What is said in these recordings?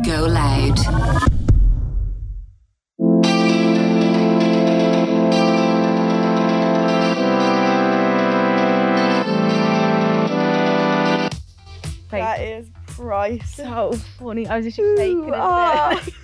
Go loud. That is priceless. So funny. I was just faking it.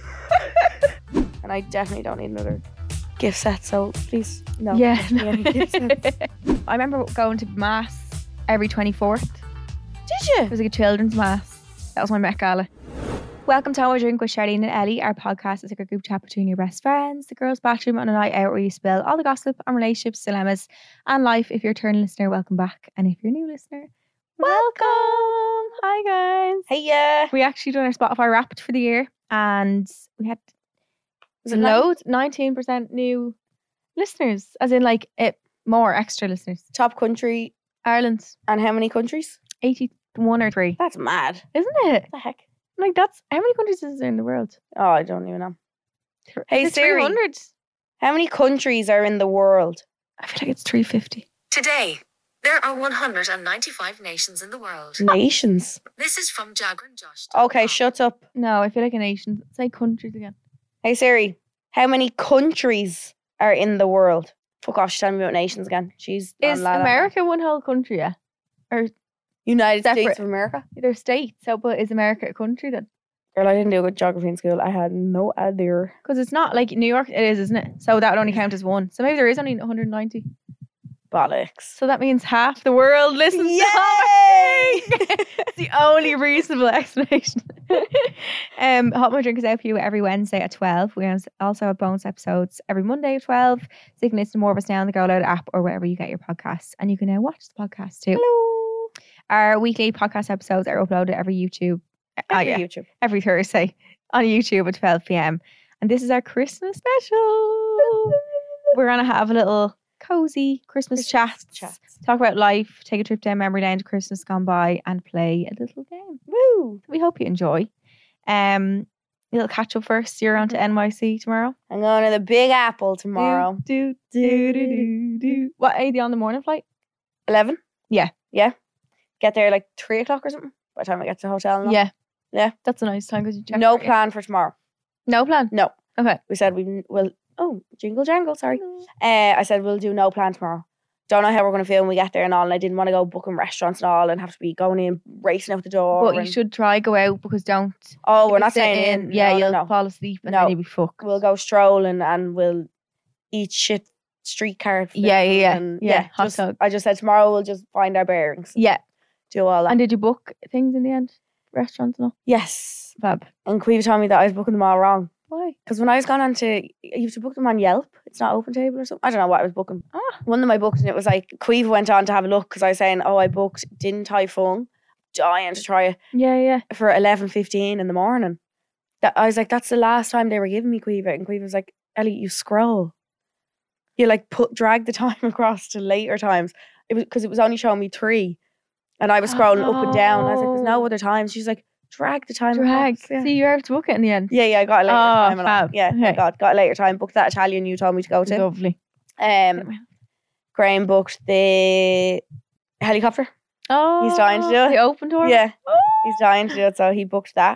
And I definitely don't need another gift set, so please, no. Yeah. don't give me any gift sets. I remember going to mass every 24th. Did you? It was like a children's mass. That was my Met Gala. Welcome to Have a Drink with Charlene and Ellie. Our podcast is like a group chat between your best friends, the girls' bathroom on a night out where you spill all the gossip on relationships, dilemmas, and life. If you're a returning listener, welcome back. And if you're a new listener, welcome. Hi, guys. Hey, yeah. We actually done our Spotify Wrapped for the year, and we had Was it loads, 19% new listeners, as in like more extra listeners. Top country, Ireland, and how many countries? 81 or 3. That's mad. Isn't it? What the heck? Like, that's how many countries is there in the world? Oh, I don't even know. Hey, Is it Siri. 300? How many countries are in the world? I feel like it's 350. Today, there are 195 nations in the world. Nations. This is from Jagger and Josh. Okay, shut up. No, I feel like a nation. Say countries again. Hey, Siri. How many countries are in the world? Fuck off, she's telling me about nations again. She's Is on la la. America one whole country? Yeah, or United separate? States of America? they're states. So, but is America a country then? Girl, I didn't do good geography in school. I had no idea. Because it's not like New York. It is, isn't it? So that would only count as one. So maybe there is only 190. Bollocks. So that means half the world listens to Yay! It's the only reasonable explanation. Hot My Drink is out for you every Wednesday at 12. We also have bonus episodes every Monday at 12. So you can listen to more of us now on the Go Loud app or wherever you get your podcasts. And you can now watch the podcast too. Hello. Our weekly podcast episodes are uploaded every YouTube. every Thursday on YouTube at 12 p.m. And this is our Christmas special. We're going to have a little cozy Christmas chats. Talk about life, take a trip down memory lane to Christmas gone by, and play a little game. Woo. We hope you enjoy. Little catch up first. You're on to NYC tomorrow. I'm going to the Big Apple tomorrow. Do. What, are you on the morning flight? 11? Yeah. Yeah. Get there like 3 o'clock or something by the time I get to the hotel. And Yeah. Yeah. That's a nice time because you check. no plan for tomorrow. No plan? No. Okay. We said we will. Oh, jingle jangle, sorry. I said we'll do no plan tomorrow. Don't know how we're going to feel when we get there and all. And I didn't want to go booking restaurants and all and have to be going in, racing out the door. But you should try go out because don't. Oh, we're if you not sit staying in. Yeah, No, you'll no. fall asleep and No. then you'll be fucked. We'll go strolling and we'll eat shit streetcar. food Yeah. And Hot just, dog. I just said tomorrow we'll just find our bearings. Yeah. Do all that. And did you book things in the end? Restaurants and all? Yes. Fab. And Queeve told me that I was booking them all wrong. Why? Because when I was gone on to, you have to book them on Yelp. It's not Open Table or something. I don't know what I was booking. One of them I booked and it was like, Queeve went on to have a look because I was saying, I booked Din Tai Fung. Dying to try it Yeah. for 11:15 in the morning. I was like, that's the last time they were giving me Queeve. And Queeve was like, Ellie, you scroll. You like drag the time across to later times. It was because it was only showing me 3. And I was scrolling up and down. I was like, there's no other times. She's like, drag the time across. Yeah. So you have to book it in the end. Yeah, I got a later time. And all. Fab. Yeah, Okay. got a later time. Booked that Italian you told me to go to. Lovely. Graham booked the helicopter. Oh, He's dying to do it. The open tour? Yeah, Oh. he's dying to do it, so he booked that.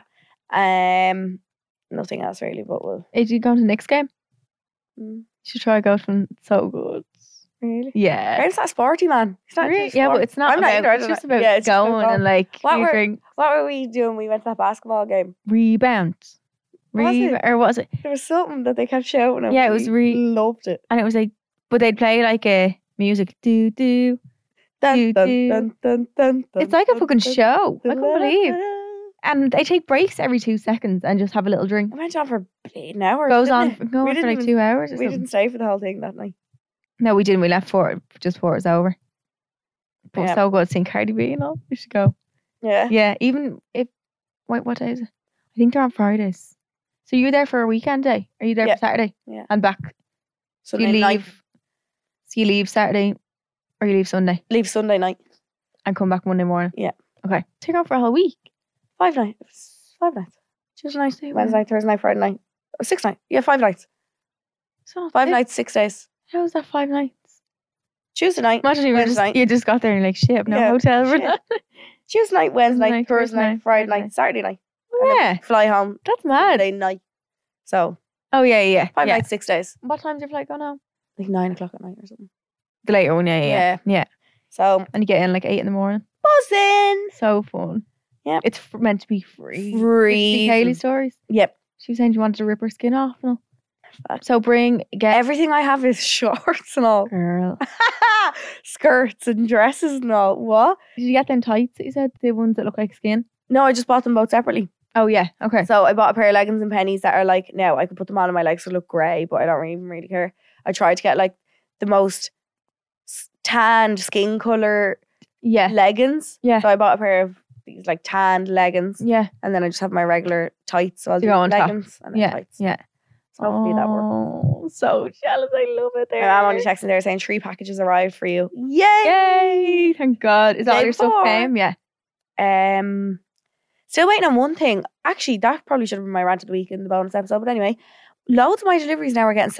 Nothing else really, but we'll. Did you go to Nick's game? Mm. You should try go to one. It's so good. Really? Yeah. Graham's not sporty, man. He's not Really? into Yeah, but sport. it's not I'm not about, either, I it's don't just know. about Yeah, it's just about going going. and like What were- featuring What were we doing? We went to that basketball game. rebound. Was it? Or what was it? There was something that they kept shouting. Yeah, it was loved it. And it was like, but they'd play like a music. Do. Dun, Do, dun, do. dun, dun, dun, It's like a dun, fucking dun, show. I dun, couldn't dun, believe. dun, dun. And they take breaks every 2 seconds and just have a little drink. It went on for an hour. Goes didn't on it? for, go We on for didn't like even- 2 hours or We something. didn't stay for the whole thing that night. No, we didn't. We left just before it was over. But Yeah. so good seeing Cardi B and all. We should go. Yeah. Yeah, even if wait, what day is it? I think they're on Fridays. So you're there for a weekend day? Are you there Yeah. for Saturday? Yeah. And back. So you leave. So you leave Saturday or you leave Sunday leave Sunday night. and come back Monday morning. Yeah. Okay. Take off for a whole week. 5 nights. 5 nights. Just a nice day. Wednesday night, Thursday night, Friday night. 6 nights. Yeah, 5 nights. So 5 nights, 6 days. How is that 5 nights? Tuesday night, Imagine Wednesday night. you just got there and you're like, shit, no Yeah, hotel for shit. that. Tuesday night, Wednesday Wednesday night, night, Thursday Thursday night, night, Friday Friday night, Saturday night. and then Yeah. fly home That's mad. Monday night. So Oh, yeah. 5 yeah. nights, 6 days. What time's your flight go now? Like 9 o'clock at night or something. The later one, yeah. So And you get in like 8 in the morning. buzzing. So fun. Yep. It's meant to be free. Did you see Freezing. Kaylee's stories? Yep. She was saying she wanted to rip her skin off and all. Fuck. So get Everything I have is shorts and all. girl. Skirts and dresses and all. What? Did you get them tights that you said? The ones that look like skin? No, I just bought them both separately. Oh yeah. Okay. So I bought a pair of leggings and pennies that are like, now I could put them on and my legs would look grey, but I don't even really care. I tried to get like the most tanned skin colour Yeah. leggings. Yeah. So I bought a pair of these like tanned leggings, Yeah. and then I just have my regular tights. So I'll To do go on top. leggings and then Yeah. tights. Yeah. So hopefully that works. Oh, so jealous. I love it there. My mum only texting there saying 3 packages arrived for you. Yay! Yay! Thank God. Is that all Day your stuff four. came? Yeah. Still waiting on one thing. Actually, that probably should have been my rant of the week in the bonus episode. But anyway, loads of my deliveries now are getting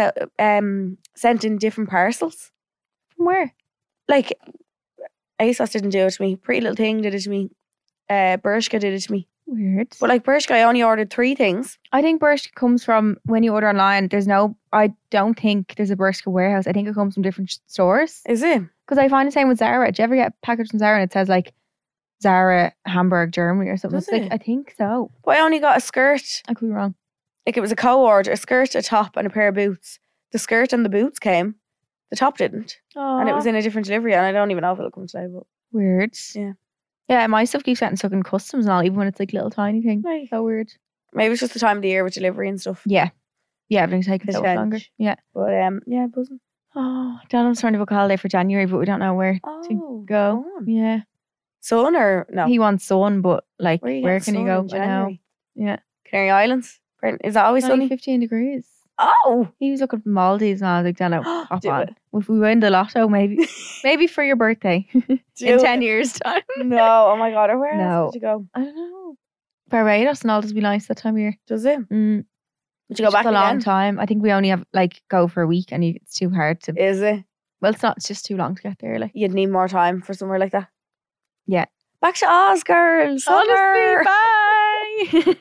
sent in different parcels. From where? Like ASOS didn't do it to me. Pretty Little Thing did it to me. Bershka did it to me. Weird. But like Bershka, I only ordered 3 things. I think Bershka comes from when you order online. I don't think there's a Bershka warehouse. I think it comes from different stores. Is it? Because I find the same with Zara. Do you ever get a package from Zara and it says like Zara Hamburg, Germany or something? Does It's like, it? I think so. But I only got a skirt. I could be wrong. Like it was a co-order, a skirt, a top, and a pair of boots. The skirt and the boots came. The top didn't. And it was in a different delivery, and I don't even know if it'll come today. But weird. Yeah. Yeah, my stuff keeps getting stuck in customs and all, even when it's like little tiny things. Right. So weird. maybe it's just the time of the year with delivery and stuff. Yeah. Yeah, everything's taking so much longer. Potential. Yeah. But yeah, buzzing. Oh, Donald's trying to book a holiday for January, but we don't know where to go. on. Yeah. Sun or no? He wants sun, but like, Where, where can you go? I know. Yeah. Canary Islands. Is that always It's only sunny? 15 degrees. Oh, He was looking for Maldives and I was like, Dano, hop Do on. it. If we win the lotto, maybe for your birthday in Do 10 it. years' time. No, oh my god, or where No. else did you go? I don't know. Barbados and all does be nice that time of year. Does it? Mm, Would you go back a long again? time. I think we only have like go for a week and it's too hard to. Is it? Well, it's not. It's just too long to get there. Like You'd need more time for somewhere like that. Yeah. Back to Oz, girl. Summer. bye. Do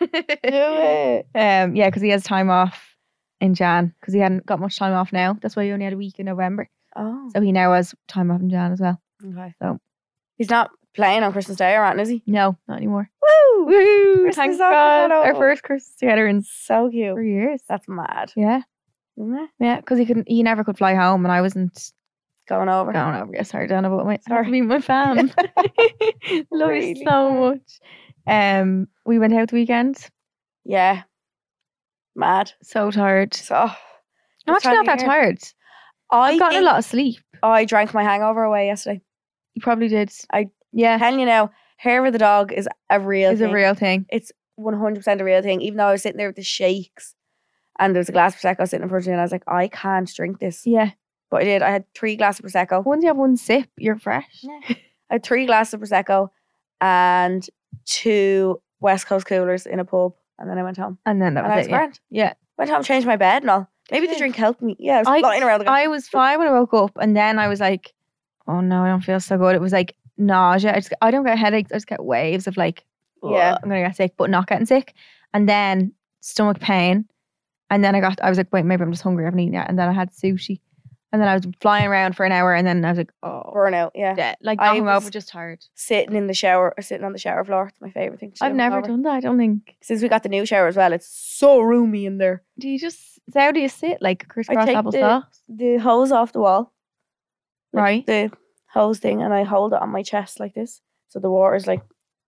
it. Yeah, because he has time off in Jan because he hadn't got much time off now. That's why he only had a week in November. Oh, So he now has time off in Jan as well. okay. So- he's not playing on Christmas Day or anything, is he? No, not anymore. Woo! Woo! Christmas Thank off God. together. Our first Christmas together in So cute. 3 years. That's mad, Yeah, isn't it? yeah. Because he never could fly home, and I wasn't Going over. going over. Yeah, sorry, Dana, but I have Sorry. to be my fan. Love Really you so much. We went out the weekend. Yeah. Mad. So tired. So I'm what actually time not of that year? tired. I I've gotten a think lot of sleep. I drank my hangover away yesterday. You probably did. I- yeah, I'm telling you now, hair of the dog is a real it's thing. a real thing. It's 100% a real thing. Even though I was sitting there with the shakes and there was a glass of Prosecco sitting in front of me and I was like, I can't drink this. Yeah. But I did. I had 3 glasses of Prosecco. Once you have one sip, you're fresh. I had 3 glasses of Prosecco and 2 West Coast coolers in a pub. And then I went home. And then that And I was was it. Yeah. grand. Yeah. Went home, changed my bed and all. Maybe the Did. drink helped me. Yeah, I was I- flying around the I was fine when I woke up, and then I was like, "Oh no, I don't feel so good." It was like nausea. I don't get headaches. I just get waves of like, Yeah. "Ugh, I'm gonna get sick," but not getting sick. And then stomach pain. And then I was like, wait, maybe I'm just hungry. I haven't eaten yet. And then I had sushi. And then I was flying around for an hour, and then I was like, oh, burnout. Yeah. dead. Like I knocking over, was- just tired. Sitting in the shower, or sitting on the shower floor. It's my favourite thing to do. I've never hungover. done that. I don't think. Since we got the new shower as well, it's so roomy in there. Do you just? So how do you sit? Like crisscross take applesauce, The hose off the wall. Like right? the hose thing, and I hold it on my chest like this. So the water's like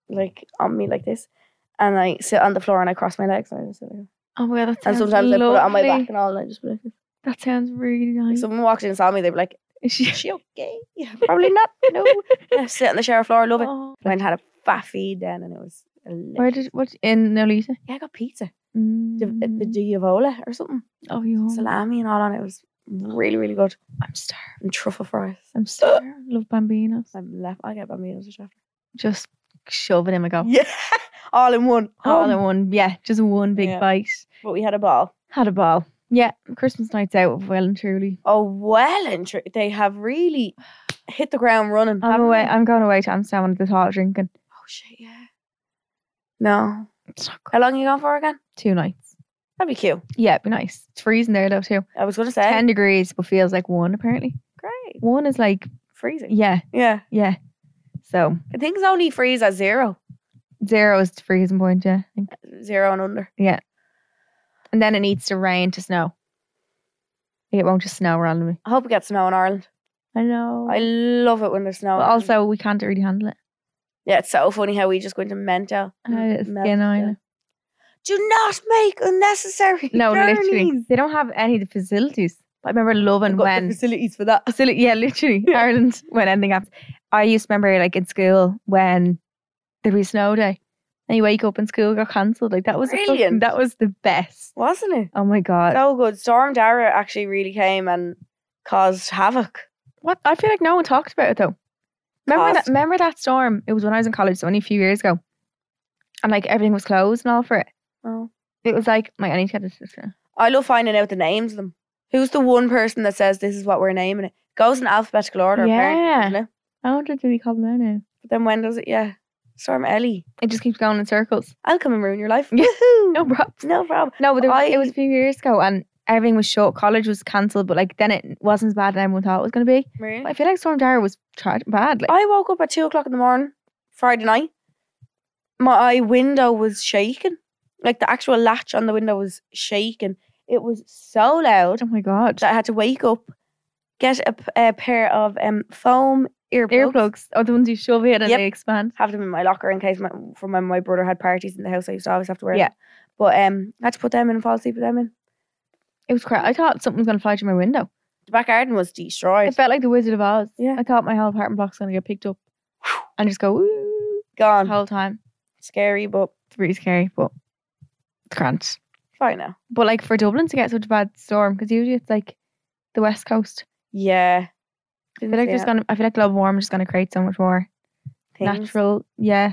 on me like this. And I sit on the floor and I cross my legs and I just sit there. Oh my god, that And sounds sometimes I put it on my lovely. back and all and I just be like, That sounds really if nice. someone walked in and saw me, they'd be like, Is she? is she okay? Yeah, probably not. No. I sit on the shower floor, love it. Oh. Went and had a fat feed then and it was Where did what in Nolita? yeah, I got pizza. Mm. The Diavola or something. Oh, you. Salami and all on it. It was really, really good. I'm starved. And truffle fries. I'm starved. Love bambinos. I'll get bambinos after. Just shove it in my go. Yeah. All in one. All in one. Yeah, just one big Yeah. bite. But we had a ball. Had a ball. Yeah, Christmas nights out of well and truly. Oh, well and they have really hit the ground running. I'm haven't away. they? I'm going away to Amsterdam with the thought of drinking. Oh shit, yeah. No. It's not How long are you going for again? 2 nights. That'd be cute. Yeah, it'd be nice. It's freezing there though too. I was going to say. 10 degrees, but feels like 1 apparently. Great. 1 is like, Freezing. yeah. So I think it's only freeze at 0. 0 is the freezing point, yeah. I think. 0 and under. And then it needs to rain to snow. It won't just snow randomly. I hope it gets snow in Ireland. I know. I love it when there's snow. But also, we can't really handle it. Yeah, it's so funny how we just go into mental. It's Melt skin down. island. Do not make unnecessary No, literally. journeys. They don't have any of the facilities. I remember loving I've got the when... facilities for that. Yeah, literally. Yeah. Ireland, when anything happens. I used to remember, like, in school, when there'd be a snow day, and you wake up and school got cancelled. Like, that was Brilliant. that was the best. Wasn't it? Oh my God. So good. Storm Dara actually really came and caused havoc. What? I feel like no one talked about it, though. Caused. Remember that storm? It was when I was in college, so only a few years ago. And, like, everything was closed and all for it. Oh. It was like, I need to get this. I love finding out the names of them. Who's the one person that says this is what we're naming it? Goes in alphabetical order, apparently, Yeah. doesn't it? I wanted to be called now now. But then when does it? Yeah. Storm Ellie. It just keeps going in circles. I'll come and ruin your life. Yeah. Woohoo! No problem. No problem. No, but it was I- a few years ago and everything was shut. College was cancelled, but like then it wasn't as bad as everyone thought it was going to be. Really? But I feel like Storm Dara was bad. Like, I woke up at 2:00 in the morning, Friday night. My window was shaking. Like the actual latch on the window was shaking. It was so loud oh my God. that I had to wake up, get a pair of foam Earplugs. Oh, the ones you shove in and Yep. they expand. have them in my locker in case from when my brother had parties in the house. I used to always have to wear Yeah. them. But I had to put them in and fall asleep with them in. It was crazy. I thought something was going to fly through my window. The back garden was destroyed. It felt like the Wizard of Oz. Yeah. I thought my whole apartment block's going to get picked up and just go woo Gone. the whole time. Scary, but It's really scary, but it's grand. fine now. But like for Dublin to get such a bad storm, because usually it's like the West Coast. Yeah. I feel like global warming is going to create so much more natural. Yeah.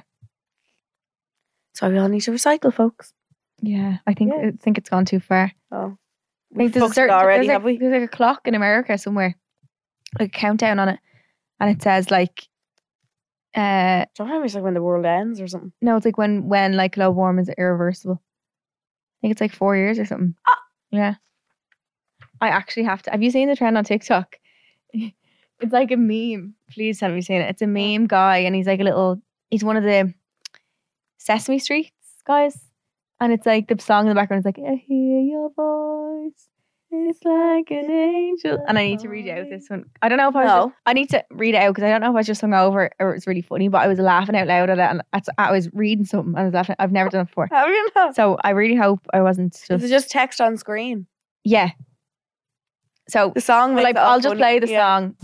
So we all need to recycle, folks. Yeah. I think Yeah. it's gone too far. Oh. I think there's a fucked it certain already, there's have we? There's like a clock in America somewhere, like a countdown on it, and it says like, Sometimes it's like when the world ends or something. no, it's like when like global warming is irreversible. I think it's like 4 years or something. Yeah. I actually have to. Have you seen the trend on TikTok? It's like a meme. Please have you seen it? It's a meme guy, and he's like he's one of the Sesame Street guys, and it's like the song in the background is like, I hear your voice. It's like an angel. And I need to read out this one. I don't know if I need to read it out because I don't know if I was just hung over or it's really funny, but I was laughing out loud at it and I was reading something and I was laughing. I've never done it before. How do you know? So I really hope I wasn't Is just... it just text on screen? Yeah. So The song well, makes it I'll all just funny. play the Yeah. song.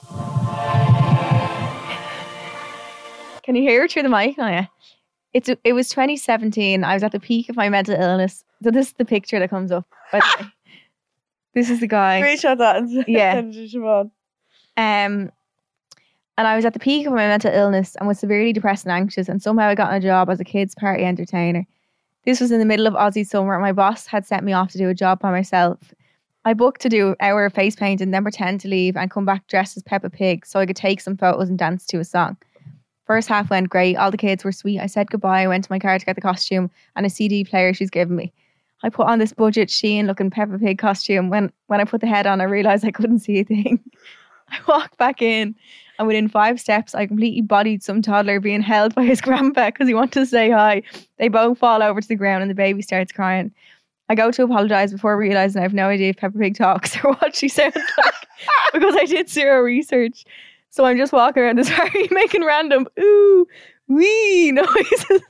Can you hear it through the mic? Oh, yeah. It was 2017. I was at the peak of my mental illness. So this is the picture that comes up. By the way. This is the guy. Screenshot that and Yeah. send it to Siobhan. And I was at the peak of my mental illness and was severely depressed and anxious, and somehow I got a job as a kids' party entertainer. This was in the middle of Aussie summer. My boss had sent me off to do a job by myself. I booked to do an hour of face paint and then pretend to leave and come back dressed as Peppa Pig so I could take some photos and dance to a song. First half went great. All the kids were sweet. I said goodbye. I went to my car to get the costume and a CD player she's given me. I put on this budget Shein looking Peppa Pig costume. When I put the head on, I realised I couldn't see a thing. I walked back in and within 5 steps, I completely bodied some toddler being held by his grandpa because he wanted to say hi. They both fall over to the ground and the baby starts crying. I go to apologise before realising I have no idea if Peppa Pig talks or what she sounds like because I did zero research. So I'm just walking around this party making random ooh, wee noises.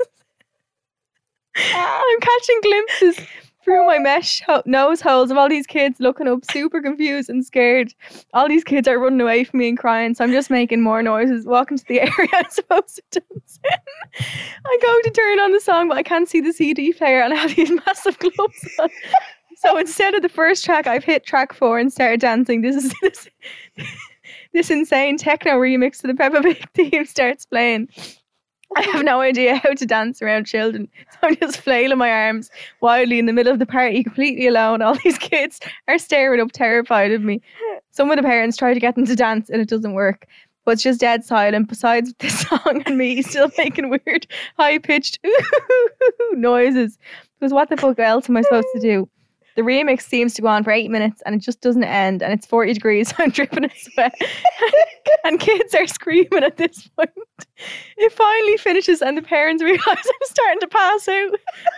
I'm catching glimpses through my mesh nose holes of all these kids looking up super confused and scared. All these kids are running away from me and crying, so I'm just making more noises, walking to the area I'm supposed to dance in. I go to turn on the song, but I can't see the CD player and I have these massive gloves on. So instead of the first track, I've hit track 4 and started dancing. This insane techno remix to the Peppa Pig theme starts playing. I have no idea how to dance around children, so I'm just flailing my arms wildly in the middle of the party, completely alone. All these kids are staring up, terrified of me. Some of the parents try to get them to dance, and it doesn't work. But it's just dead silent besides this song and me still making weird high-pitched noises. Because what the fuck else am I supposed to do? The remix seems to go on for 8 minutes and it just doesn't end, and it's 40 degrees, so I'm dripping in sweat. And kids are screaming at this point. It finally finishes and the parents realise I'm starting to pass out.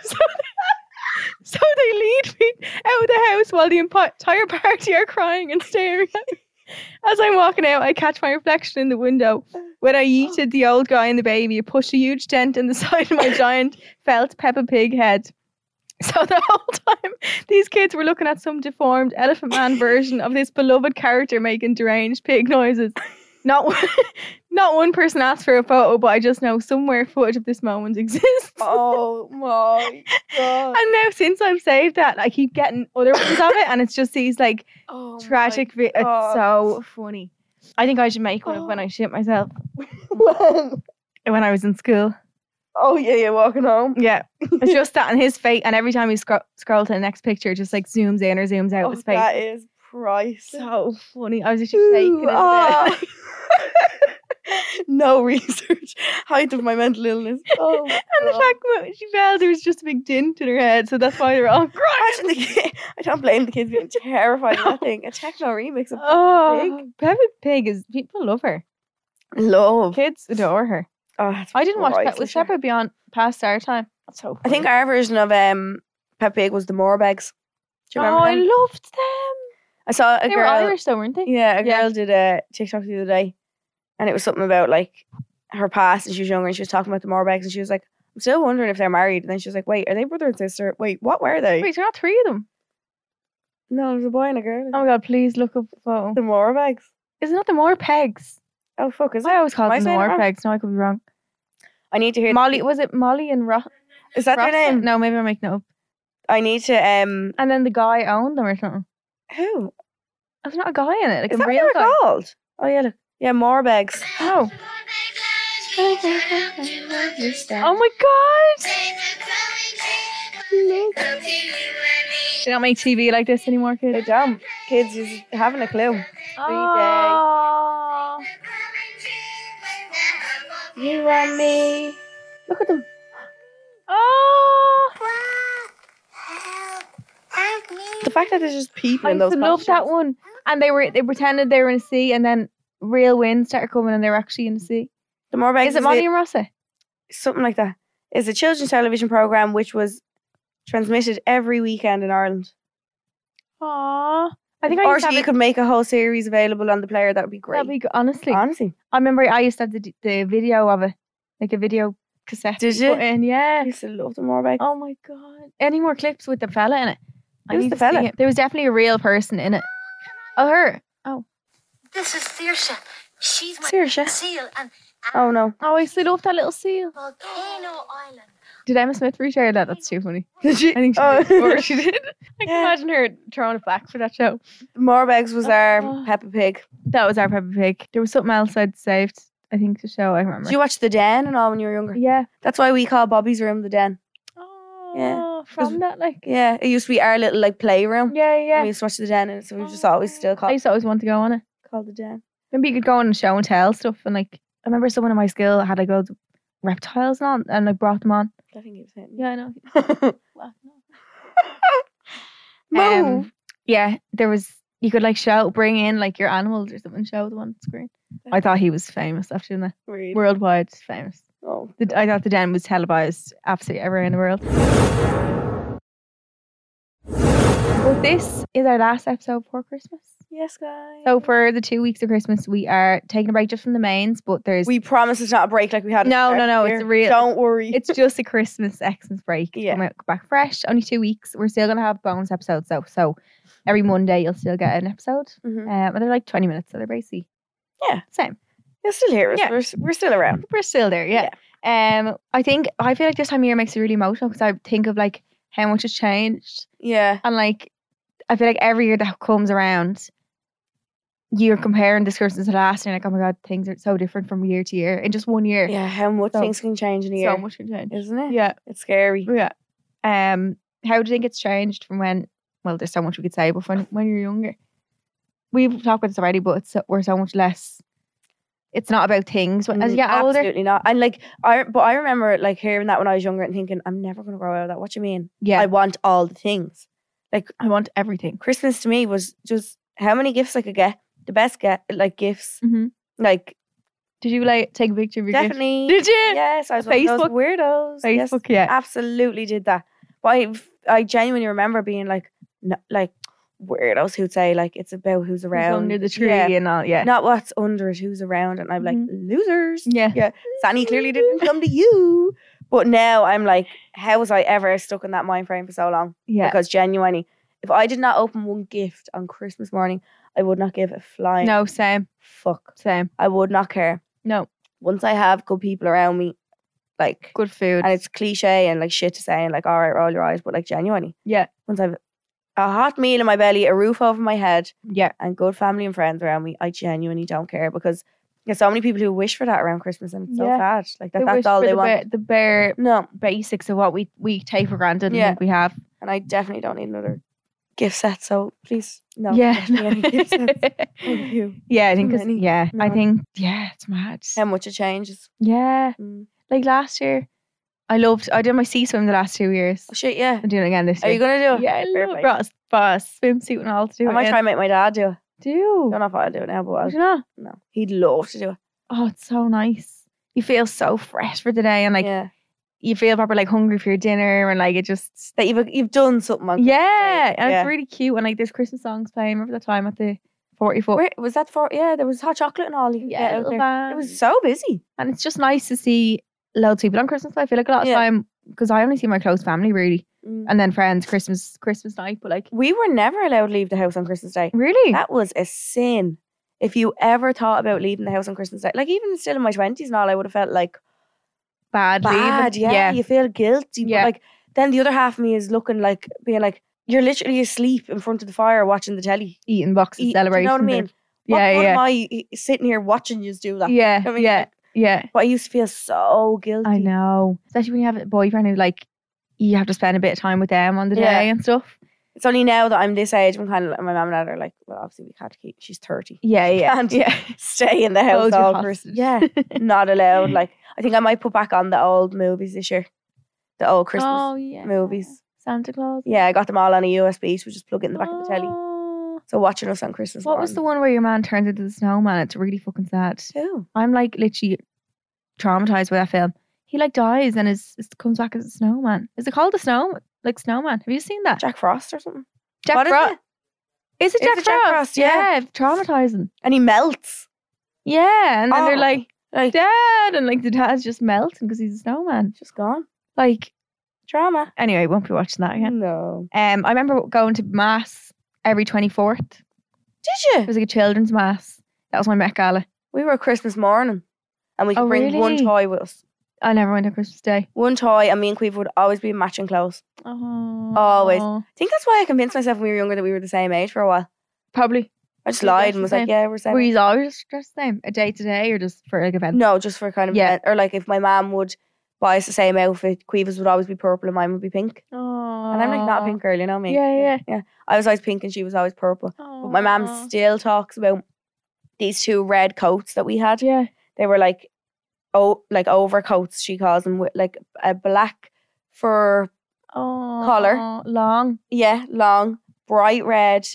So they lead me out of the house while the entire party are crying and staring at me. As I'm walking out, I catch my reflection in the window. When I yeeted the old guy and the baby, it pushed a huge dent in the side of my giant felt Peppa Pig head. So the whole time, these kids were looking at some deformed Elephant Man version of this beloved character making deranged pig noises. Not one person asked for a photo, but I just know somewhere footage of this moment exists. Oh my God. And now since I've saved that, I keep getting other ones of it, and it's just these like tragic. It's so funny. I think I should make one of when I shit myself when I was in school. Oh yeah, walking home. Yeah, it's just that on his face, and every time you scroll to the next picture, it just like zooms in or zooms out of his face. That is priceless. So funny. I was actually shaking it. No research. Height of my mental illness. Oh, and the fact when she fell, there was just a big dint in her head, so that's why they're all crying. I don't blame the kids being terrified of that thing. A techno remix of Peppa Pig is, people love her. Love. Kids adore her. Oh, I didn't watch that. Was Peppa beyond past our time? That's so funny. I think our version of Peppa Pig was the Morbegs. Do you remember I them? loved them. I saw a They girl. were Irish though, weren't they? Yeah, a girl did a TikTok the other day, and it was something about like her past, and she was younger, and she was talking about the Morbegs, and she was like, "I'm still wondering if they're married." And then she was like, "Wait, are they brother and sister? Wait, what were they?" Wait, there are not three of them. No, there was a boy and a girl. Oh my god, please look up the photo. The Morbegs. Is it not the Morpegs? Oh fuck, is it? I always called Am I them the saying it wrong? Morpegs. No, I could be wrong. I need to hear Molly, was it Molly and Ross? Is that their name? No, maybe I'm making it up. I need to And then the guy owned them or something. who? There's not a guy in it, like Is a that real what they're guy. called? Oh yeah, look. Yeah, Morbegs. Oh. Oh my god! They don't make TV like this anymore, They kids. don't. Kids is having a clue. Oh. You and me. Look at them. Oh. The fact that there's just people I in used those to love that costumes. one. And they pretended they were in a sea, and then real wind started coming, and they were actually in the sea. The Morbegs Is it Molly and Rossa? something like that. It's a children's television program which was transmitted every weekend in Ireland. Aww. I think I Or used to have you could make a whole series available on the player. That would be great. that'd be good. Honestly, Honestly, I remember I used to have the video of it, like a video cassette. Did you put you? in, yeah. I used to love the Morbegs. Oh my god! Any more clips with the fella in it? I Who's need the to see fella? it. There was definitely a real person in it. Oh, her. This is Saoirse. She's my Saoirse? seal and Oh no. Oh, I still love that little seal. Volcano Island. Did Emma Smith reshare that? That's too funny. Did you? I think she Oh. did. Or she did. I can Yeah. imagine her throwing it back for that show. Morbegs was our Oh. Peppa Pig. That was our Peppa Pig. There was something else I'd saved, I think, to show. I can't remember. Did you watch The Den and all when you were younger? Yeah. That's why we call Bobby's room The Den. Oh, from that, like. Yeah, it used to be our little like playroom. Yeah, We yeah. used to watch The Den, and so we just always still I call used to always want to go on it. The Den. Maybe you could go on and show and tell stuff, and like I remember someone in my school had like loads of reptiles and all, and like brought them on. I think he was saying. Yeah, I know. Well, Move. yeah, there was you could like bring in like your animals or something, show them on screen. I thought he was famous after doing that. Really? Worldwide famous. Oh. I thought the Den was televised absolutely everywhere in the world. But this is our last episode before Christmas. Yes, guys. So for the 2 weeks of Christmas, we are taking a break just from the mains, but there's we promise it's not a break like we had. at No, the no, start no, of the it's year. a real- Don't worry. it's just a Christmas Xmas break. Yeah. Come out back fresh. Only 2 weeks. We're still gonna have bonus episodes though. So every Monday you'll still get an episode. Mhm. And they're like 20 minutes, so they're basically same. You'll still hear us. Yeah. We're still around. We're still there, yeah. I feel like this time of year makes it really emotional because I think of like how much has changed. Yeah. And like I feel like every year that comes around, you're comparing this Christmas to last, and you're like, oh my god, things are so different from year to year in just 1 year. Yeah. How much So- things can change in a year, So much can change. isn't it? Yeah, It's scary. yeah. How do you think it's changed from when? Well, there's so much we could say, but when you're younger, we've talked about this already, but we're so much less. It's not about things. As you get older, Absolutely not. And like, I remember like hearing that when I was younger and thinking, I'm never going to grow out of that. What do you mean? yeah, I want all the things. Like, I want everything. Christmas to me was just how many gifts I could get. The best gifts. Mm-hmm. Like, Did you like take a picture of your gift? definitely. Did you? Yes, I was one of those Facebook? weirdos. Yes, Facebook, yeah. absolutely did that. But I genuinely remember being like, no, like weirdos who'd say like it's about who's around. Who's under the tree Yeah. and all, yeah. Not what's under it, who's around. And I'm like, losers. Yeah. Yeah. Santa clearly didn't come to you. But now I'm like, how was I ever stuck in that mind frame for so long? Yeah. Because genuinely, if I did not open one gift on Christmas morning, I would not give a flying No, same. fuck. Same. I would not care. No. Once I have good people around me, like, Good food. and it's cliche and like shit to say and like, all right, roll your eyes, but like genuinely, Yeah. once I've a hot meal in my belly, a roof over my head, Yeah. and good family and friends around me, I genuinely don't care because there's so many people who wish for that around Christmas and it's so Yeah. sad. Like They that's wish all for they the want. the bare No, basics of what we take for granted and Yeah. think we have. and I definitely don't need another gift set. So please, no. yeah. don't give me any gift sets. Thank you. Yeah, I think Too it's, many. yeah. I No. think it's mad. How much it changes. Yeah. Mm. Like last year, I did my sea swim the last 2 years. Oh, shit, yeah. I'm doing it again this Are year. you gonna do it? Yeah, I Fair love play. brought a swimsuit and all to do I it. might in. try and make my dad do it. Do. Don't know if I'll do it now, but Do I'll, you know? no, he'd love to do it. Oh, it's so nice. You feel so fresh for the day and like yeah, you feel proper like hungry for your dinner and like it just that you've done something. On yeah, and Yeah. it's really cute and like there's Christmas songs playing. Remember that time at the 40-foot? Where was that for? Yeah, there was hot chocolate and all. You could Yeah, get out little there. van. It was so busy. And it's just nice to see loads of people on Christmas. I feel like a lot of Yeah. time because I only see my close family really, Mm. and then friends Christmas night. But like We were never allowed to leave the house on Christmas Day. really, That was a sin. If you ever thought about leaving the house on Christmas Day, like even still in my 20s and all, I would have felt like bad. bad. leaving. Yeah, you feel guilty. Yeah. But like then the other half of me is looking like being like, you're literally asleep in front of the fire watching the telly. Eating boxes, Do you celebrating. know what I mean? Yeah, what yeah, am I sitting here watching you do that? yeah, I mean, yeah, like, yeah. but I used to feel so guilty. I know, especially when you have a boyfriend who like you have to spend a bit of time with them on the Yeah. day and stuff. It's only now that I'm this age, I'm kind of like, my mum and dad are like, well, obviously we can't keep, she's 30. Yeah, yeah, Can't yeah. stay in the house Hold you all hostage. Christmas. Yeah, not allowed. Like, I think I might put back on the old movies this year. The old Christmas oh, yeah. movies. Santa Claus. Yeah, I got them all on a USB, so we just plug it in the back of the telly. Oh. So watching us on Christmas What was the one where your man turns into the snowman? It's really fucking sad. Too. I'm like literally traumatized by that film. He like dies and comes back as a snowman. Is it called the snow? Like snowman? Have you seen that? Jack Frost or something. Jack What is Frost. it? Is it Is Jack it Jack Frost? Frost? Yeah. Traumatizing. And he melts. Yeah, and then they're Oh, like, like, Dad, and like the dad's just melting because he's a snowman. just gone. Like, Drama. anyway, won't be watching that again. No. I remember going to mass every 24th. Did It you? was like a children's mass. That was my Met Gala. We were Christmas morning. And we could Oh, bring one really? toy with us. I never went on Christmas Day. One toy, and me and Queeve would always be in matching clothes. Oh, Always. I think that's why I convinced myself when we were younger that we were the same age for a while. Probably. I just Were you lied dressed and was the like, same? yeah, we're the same. Were you always dressed the same? A day to day or just for like event? No, just for kind of Yeah. event. Or like if my mum would buy us the same outfit, Queeve's would always be purple and mine would be pink. Oh. And I'm like not a pink girl, you know me. Yeah. I was always pink and she was always purple. But my mum still talks about these two red coats that we had. Yeah. They were like overcoats, she calls them, with like a black fur, Oh. Collar. Long. yeah, long, bright red,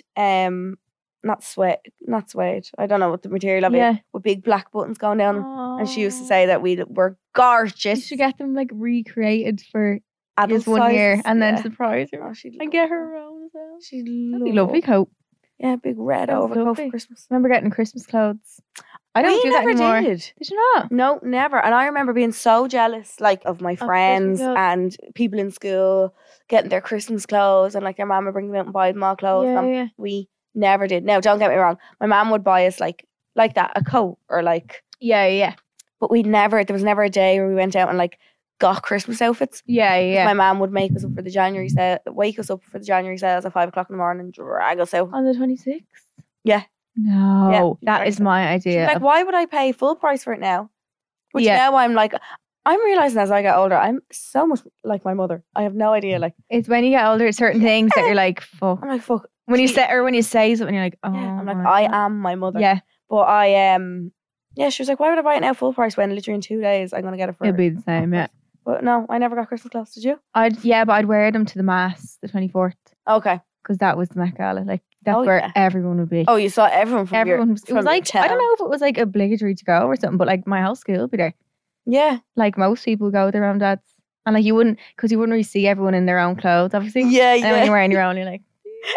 not suede. I don't know what the material of Yeah. it, with big black buttons going down. And she used to say that we were gorgeous. You should get them like recreated for adult just 1 year sizes, and then yeah. surprise her Oh, she'd and love get that. her own as well. She'd That'd be lovely coat. Yeah, big red That's overcoat lovely. for Christmas. Remember getting Christmas clothes? I don't we do that never anymore. did. Did you not? No, never. And I remember being so jealous, like, of my Christmas friends clothes. and people in school getting their Christmas clothes, and like their mum would bring them out and buy them all clothes. Yeah, and yeah. we never did. Now, don't get me wrong. My mum would buy us like that, a coat or like, Yeah. but there was never a day where we went out and like got Christmas outfits. Yeah. My mum would make us up for the January sale, wake us up for the January sales at 5 o'clock in the morning and drag us out. On the 26th? Yeah. No, Yeah, that is my She'd be idea. like, why would I pay full price for it now? Which Yeah. now I'm like, I'm realizing as I get older, I'm so much like my mother. I have no idea. Like, It's when you get older, certain things that you're like, fuck. I'm like, fuck. When you she- say or when you say something, you're like, oh. Yeah, I'm like, my I God. am my mother. Yeah. But I Yeah, she was like, why would I buy it now full price when literally in 2 days I'm going to get it for It'd be the same, yeah. But no, I never got Christmas clothes. Did you? But I'd wear them to the mass the 24th Okay. because that was the Met Gala. Like that's Oh, where yeah. everyone would be. Oh, you saw everyone from Everyone was, it from was your like I don't town. know if it was like obligatory to go or something, but like my whole school would be there. Yeah. Like most people go with their own dads, and like you wouldn't really see everyone in their own clothes, obviously. Yeah, And then when yeah. you're wearing your own, you're like,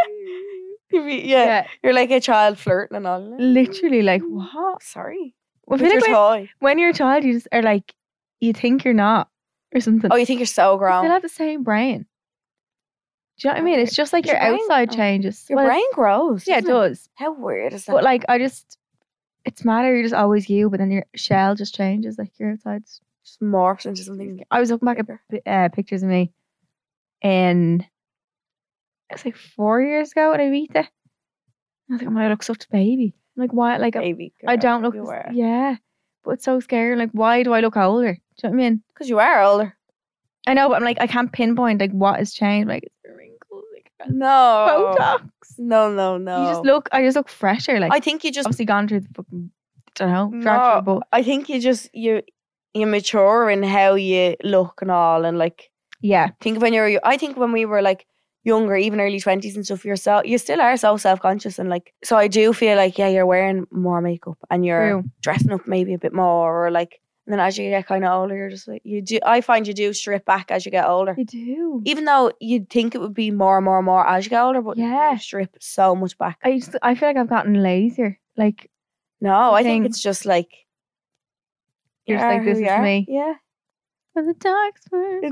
yeah. You're like a child flirting and all. literally like what? Sorry. Well, I With feel your like toy. when you're a child, you just are like, you think you're not or something. Oh, you think you're so You grown. still have the same brain. Do you know what I mean? It's just like Your your brain- outside oh, changes. Your Well, brain grows. yeah, it doesn't does. How weird is that? But like, it's matter. You're just always you, but then your shell just changes. Like your outside's. just morphs into something. I was looking back at pictures of me, and it was like 4 years ago at Ibiza. I was like, oh my, I look such a baby. I'm like, why? Like, Baby I girl, don't look. you were. Yeah, but it's so scary. Like, why do I look older? Do you know what I mean? Because you are older. I know, but I'm like, I can't pinpoint like what has changed. Like, it's the wrinkles, like No. Botox. No. I just look fresher. Like, I think you just obviously gone through the fucking, I don't know, drug, but I think you mature in how you look and all, and like yeah, think of I think when we were like younger, even early 20s and stuff, you still are so self-conscious, and like, so I do feel like, yeah, you're wearing more makeup and you're true. dressing up maybe a bit more, or like, and then as you get kind of older, you're just like, I find you do strip back as you get older, I do. even though you'd think it would be more and more and more as you get older, but Yeah. you strip so much back. I feel like I've gotten lazier. Like, No, I think think- it's just like you're just you are like, this who is you are. me. Yeah. When the dark's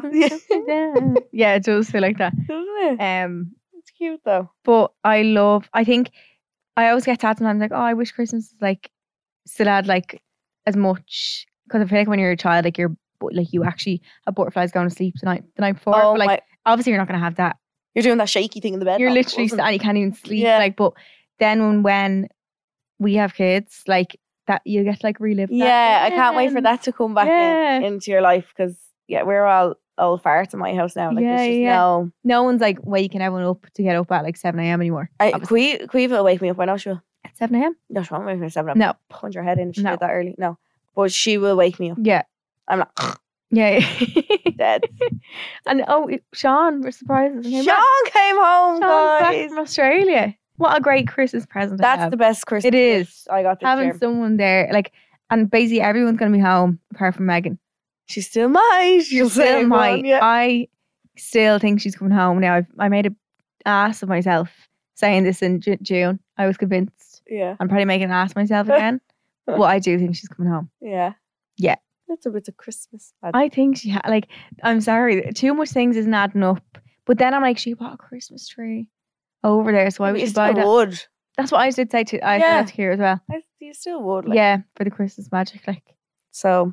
It's- yeah, it does feel like that. Doesn't it? It's cute though. But I think I always get sad sometimes like, oh, I wish Christmas is like still had like as much, because I feel like when you're a child, like you actually have butterflies going to sleep the night before. Oh, But like obviously you're not gonna have that. you're doing that shaky thing in the bed. You're now, literally wasn't it? and you can't even sleep. Yeah. Like, but then when we have kids, like that you get to like relive that. Yeah, I can't wait for again. that to come back Yeah. into your life, because yeah, we're all old farts in my house now. Like, Yeah, there's just yeah. no. No one's like waking everyone up to get up at like 7 a.m. anymore. Obviously. Quiva will wake me up. I know she will. At 7 a.m. No, she won't wake me up 7 No. Punch her head in if she No. did that early. No, but she will wake me up. Yeah. I'm not Yeah. dead. And Sean, we're surprised. Sean came home, Sean's back guys. from Australia. What a great Christmas present. to That's have. the best Christmas. It is. gift I got this Having year. someone there, like, and basically everyone's gonna be home apart from Megan. She still might. You'll say Still it, go might. on, yeah. I still think she's coming home now. I made an ass of myself saying this in June. I was convinced. Yeah. I'm probably making an ass of myself again. But I do think she's coming home. Yeah. Yeah. That's a bit of Christmas. I think she like. I'm sorry, too much things isn't adding up. But then I'm like, she bought a Christmas tree over there, so why would you she buy still that? would. That's what I did say to. I said Yeah. that to Kira as well. You still would. Like. Yeah, for the Christmas magic, like. So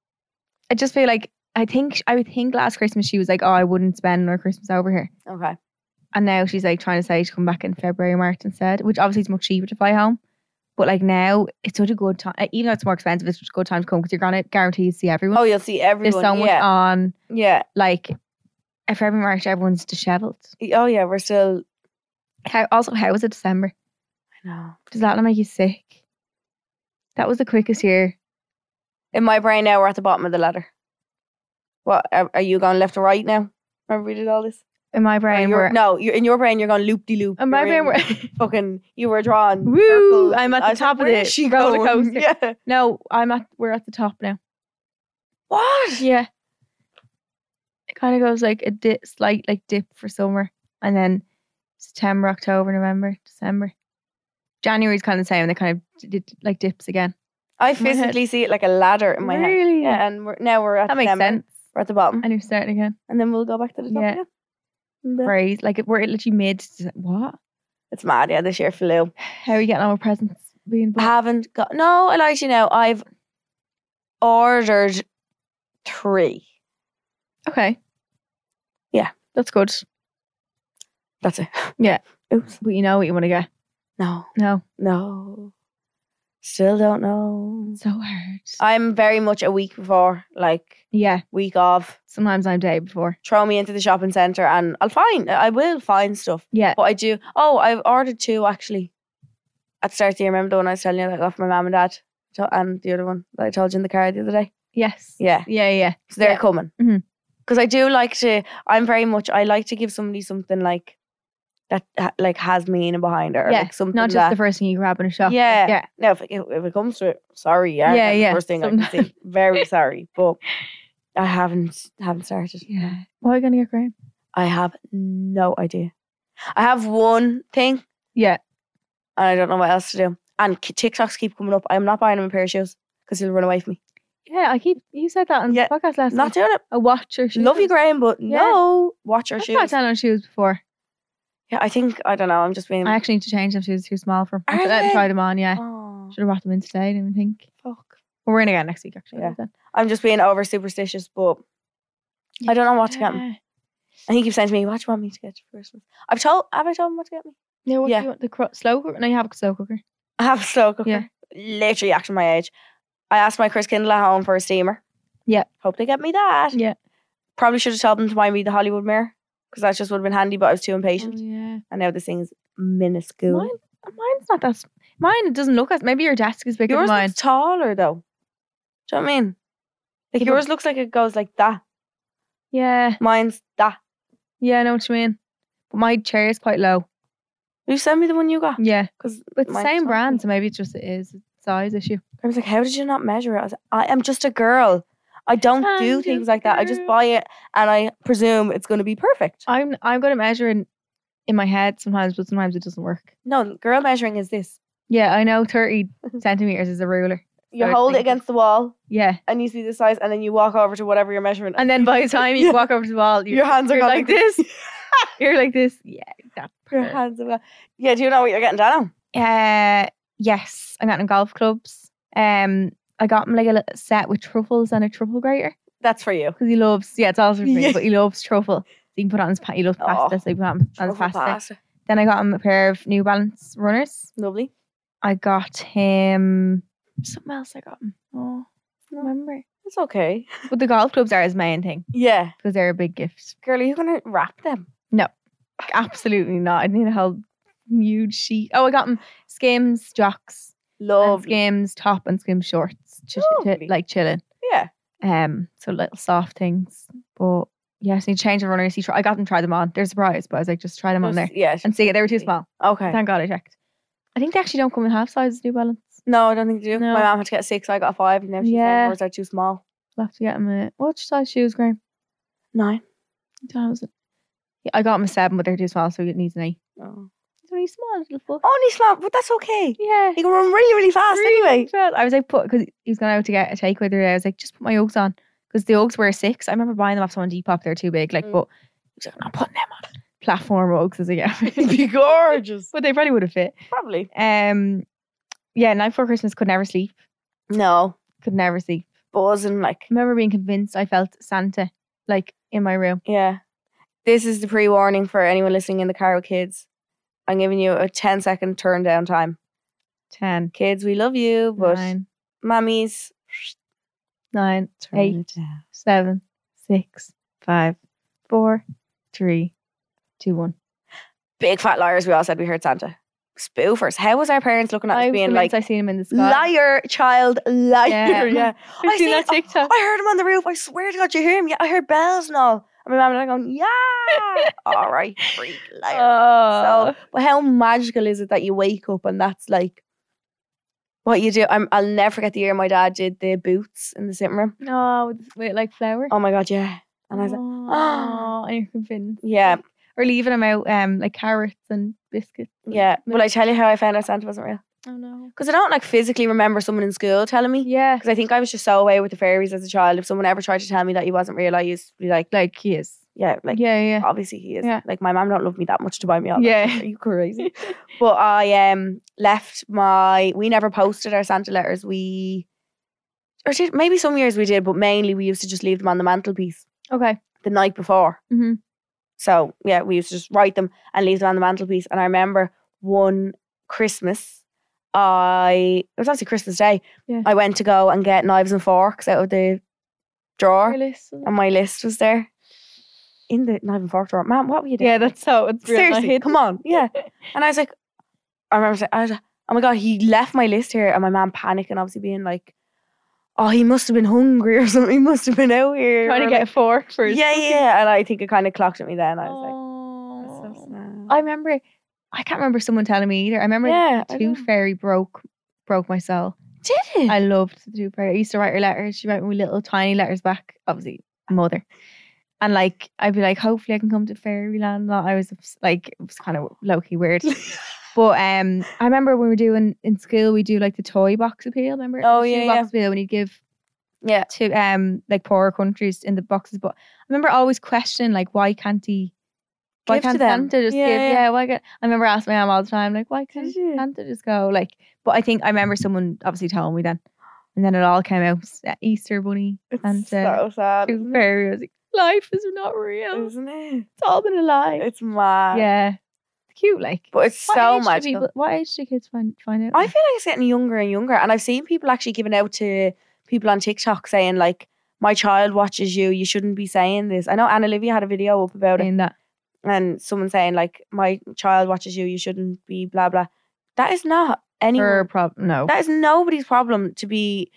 I just feel like I would think last Christmas she was like, oh, I wouldn't spend another Christmas over here, okay. and now she's like trying to say to come back in February or March instead, which obviously is much cheaper to fly home. But like now it's such a good time, even though it's more expensive, it's such a good time to come because you're gonna guarantee to see everyone. Oh, you'll see everyone. There's so much yeah. on. Yeah. Like, if February, March, everyone's dishevelled. Oh yeah, we're still. How was it December? I know. Does that not make you sick? That was the quickest year. In my brain now, we're at the bottom of the ladder. What are you going left or right now? Remember we did all this? In my Or brain, you're in your brain you're going loop de loop. in my brain, we're fucking. You were drawn. Woo! circles. I'm at the I was top like, of where the is she roller going? coaster. Yeah. No, we're at the top now. What? Yeah. It kind of goes like a slight like dip for summer, and then September, October, November, December. January's kind of the same, and it kind of like dips again. I my head. physically see it like a ladder in my head. Really? Yeah, and we're at That makes December. sense. We're at the bottom, And you're starting again. and then we'll go back to the top. Yeah. again. And, Phrase like we're literally mid. What? it's mad, yeah. This year flew. How are you getting on with presents being I bought? haven't got. No, I lied to you now. I've ordered 3. Okay. Yeah. That's good. That's it. Yeah. Oops. But you know what you want to get. No. No. Still don't know. So hard. I'm very much a week before, like Yeah. week of. Sometimes I'm day before. Throw me into the shopping centre and I will find stuff. Yeah. But I do. Oh, I've ordered 2 actually. At the start of the year, remember the one I was telling you that I got from my mum and dad? and the other one that I told you in the car the other day. Yes. Yeah. Yeah. So they're Yeah. coming. Mhm. Because I do like to, I like to give somebody something like that like has meaning behind it. Or Yeah, like something not just that, the first thing you grab in a shop. Yeah. Yeah. Now, if it comes to it, sorry, yeah. Yeah, that's yeah, the first thing I can sometimes. see. Very sorry. But I haven't started. Yeah. What are you going to get Graham? I have no idea. I have one thing Yeah. and I don't know what else to do. And TikToks keep coming up. I'm not buying him a pair of shoes because he'll run away from me. Yeah, you said that on Yeah, the podcast last Not week. doing it. A watch or shoes. Love you, Graham, but Yeah. no. Watch your I've shoes. not done on shoes before. Yeah, I don't know. I'm just being. I actually need to change them. Shoes too small for him. I Are let him they? try them on, yeah. Oh, Should have brought them in today, I didn't think. fuck. But we're in again next week, actually. Yeah. I'm just being over superstitious, but I don't know what to get him. And he keeps saying to me, "What do you want me to get you for Christmas?" Have I told him what to get me? Yeah, what Yeah. do you want? The slow cooker? No, you have a slow cooker. I have a slow cooker. Yeah. Literally acting my age. I asked my Chris Kindle at home for a steamer. Yeah. Hope they get me that. Yeah. Probably should have told them to buy me the Hollywood mirror because that just would have been handy, but I was too impatient. Oh, yeah. And now this thing's minuscule. Mine's not that. Mine it doesn't look as. Maybe your desk is bigger Yours than mine. looks taller though. Do you know what I mean? Like Yeah, but- yours looks like it goes like that. Yeah. Mine's that. Yeah, I know what you mean. But my chair is quite low. Will you send me the one you got? Yeah. Because But it's the same brand, so maybe it's just it is a size issue. I was like, how did you not measure it? I was like, I am just a girl. I don't I'm do just things a like that. I just girl. buy it and I presume it's going to be perfect. I'm going to measure in my head sometimes, but sometimes it doesn't work. No, girl measuring is this. Yeah, I know 30 centimeters is a ruler. You So I hold it think against the wall Yeah. and you see the size and then you walk over to whatever you're measuring. And then by the time you Yeah. walk over to the wall, your hands are you're gone like this. You're like this. Yeah, that's Your hands are gone. Yeah, do you know what you're getting down on? Yes, I got in golf clubs. I got him like a little set with truffles and a truffle grater That's for you. because he loves. Yeah, it's also for me, Yeah. but he loves truffle. So you can put it on his he loves pasta, Oh, so you put it on his Truffle pasta. pasta. Then I got him a pair of New Balance runners. Lovely. I got him something else. I got him. Oh, I don't remember. It's okay. But the golf clubs are his main thing Yeah. because they're a big gift. Girl, are you going to wrap them? Absolutely not. I need a whole huge sheet. Oh, I got him Skims jocks, and Lovely. Skims top and Skims shorts, Lovely. like chilling. Yeah. So little soft things. But yes, need to change the runners. I got them to try them on. They're surprised, but I was like, just try them on there Yeah. and see. They were too small. Okay. Thank God I checked. I think they actually don't come in half sizes. New Balance. No, I don't think they do. No. My mum had to get a 6. I got a 5 and now she's Yeah. saying hers are too small. I'll have to get him a what size shoes, Graham? 9. Yeah, I got him a 7, but they're too small, so it needs an 8. Oh. He's only small, little foot. Only small, but that's okay. Yeah. He can run really, really fast anyway. fast. I was like, because he was going out to get a takeaway the other day. I was like, just put my Uggs on. Because the Uggs were a 6. I remember buying them off someone Depop. They're too big. Like, Mm. but he was like, I'm not putting them on. Platform Uggs as I get. He'd be gorgeous. But they probably would have fit. Probably. Yeah, night before Christmas, could never sleep. No. Could never sleep. Buzzing like. I remember being convinced I felt Santa, like, in my room. Yeah. This is the pre-warning for anyone listening in the car with kids. I'm giving you a 10-second turn down time. 10, Kids, we love you, but 9, mammies, 9, turn 8, it down. 7, 6, 5, 4, 3, 2, 1. Big fat liars, we all said we heard Santa. Spoofers. How was our parents looking at us I was being convinced like, I seen him in the sky. liar, child, liar. Yeah. Yeah. I've seen seen that TikTok. I heard him on the roof. I swear to God, you hear him? Yeah, I heard bells and all. And my mum and I going, yeah. All right, freak liar. Oh. So, but how magical is it that you wake up and that's like what you do? I'll never forget the year my dad did the boots in the sitting room. No, with like flour. Oh my God, yeah. And I was like, oh, and you're convinced. yeah, Or leaving them out, like carrots and biscuits. and yeah. Will I milk. tell you how I found out Santa wasn't real? Oh no. Because I don't like physically remember someone in school telling me. Yeah, Because I think I was just so away with the fairies as a child. If someone ever tried to tell me that he wasn't real, I used to be like, he is. yeah, like Yeah. obviously he is. Yeah. Like my mum don't love me that much to buy me all. Yeah. That. Are you crazy? But I left we never posted our Santa letters. Maybe some years we did, but mainly we used to just leave them on the mantelpiece Okay. the night before. Mm-hmm. So yeah, we used to just write them and leave them on the mantelpiece. And I remember one Christmas, it was actually Christmas Day. Yeah. I went to go and get knives and forks out of the drawer, and my list was there in the knife and fork drawer. Ma'am, what were you doing? Yeah, that's so. It's real. Seriously, come on, yeah. And I was like, I remember saying, Oh my God, he left my list here and my mum panicking, obviously being like, oh, he must have been hungry or something. He must have been out here. Trying to get a fork for his Yeah, cookie. yeah. And I think it kind of clocked at me then. I was like, Oh. that's so sad. I can't remember someone telling me either. I remember Yeah, the I Tooth know. Fairy broke my soul. Did it? I loved the Tooth Fairy. I used to write her letters. She wrote me little tiny letters back, obviously, mother. And like, I'd be like, hopefully I can come to Fairyland. I was like, it was kind of low-key weird. But I remember when we were doing in school, we do like the toy box appeal. Remember? Oh, The yeah, shoe yeah. box appeal when you give Yeah. to like poorer countries in the boxes. But I remember always questioning like, why can't Give to Santa them. just Yeah, give? yeah. Yeah, why can't I remember asking my mom all the time, like, why can't Did you? Santa just go? Like, but I think I remember someone obviously telling me then, and then it all came out. Easter Bunny It's and so sad. Tooth Isn't Fairy. I was like, life is not real. it? Isn't It's all been a lie. It's mad. Yeah, cute. Like, But it's what so age do magical. what age do kids find out? I feel like it's getting younger and younger. And I've seen people actually giving out to people on TikTok saying like, my child watches you. You shouldn't be saying this. I know Anna Olivia had a video up about it. in that. And someone saying like, my child watches you. You shouldn't be blah, blah. That is not anyone. No. That is nobody's problem to be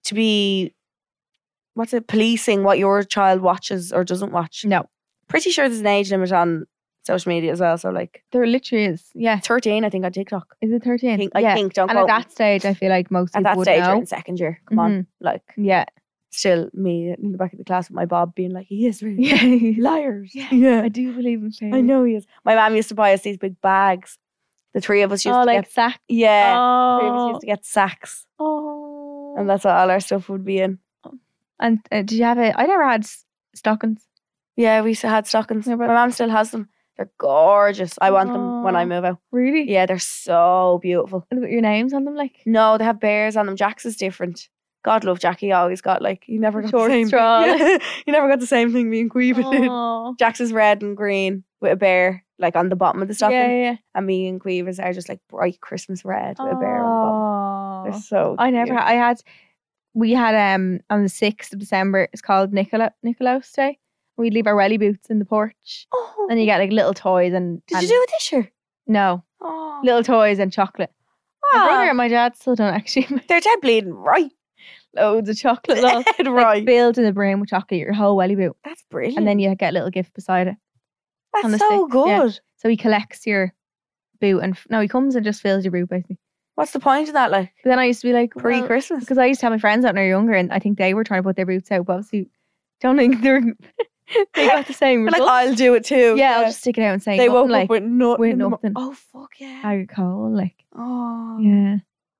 what's it, policing what your child watches or doesn't watch. No. Pretty sure there's an age limit on social media as well. So like There literally is. Yeah. 13, I think, on TikTok. Is it 13? I think, don't And at quote me. that stage, I feel like most At people that would stage, know. you're in second year. Come on. Like, Yeah. still me in the back of the class with my Bob being like, he is really Yeah. liars. Yeah. Yeah. I do believe in fairies. I know he is. My mum used to buy us these big bags. The three of us used Oh, to like get, sack. yeah, three of us used Oh. to get sacks. Oh. And that's what all our stuff would be in. And did you have it? I never had stockings. Yeah, we had stockings. Yeah, My but- mum still has them. They're gorgeous. I want them when I Oh. move out. Really? Yeah, they're so beautiful. And with your names on them, like. No, they have bears on them. Jack's is different. God love Jackie. Always got like, he never got Short the same straw, thing. Yeah. He never got the same thing me and Queeve did. Oh. Jack's is red and green with a bear like on the bottom of the stocking. Yeah. And me and Queeve's are just like bright Christmas red with a bear on the bottom. They're Oh. so I never. cute. We had on the 6th of December. It's called Nicolaus Day. We'd leave our welly boots in the porch, Oh, and you get like little toys and. did you and- do it this year? No, Oh, little toys and chocolate. My Ah, brother and my dad still don't actually. they're dead bleeding right. Loads of chocolate, all, Dead like, right. filled to the brim with chocolate. Your whole welly boot, That's brilliant. and then you get a little gift beside it. on that's the so 6th, yeah. good. So he collects your boot, and no, he comes and just fills your boot basically. What's the point of that? Like But then I used to be like, well, pre-Christmas? because I used to have my friends out when they were younger, and I think they were trying to put their boots out, but obviously don't think they got the same They're like, result. I'll do it too. Yeah, I'll just stick it out and say They nothing, woke like up with nothing. with in the mo- nothing. Oh fuck yeah. alcohol, like Oh yeah,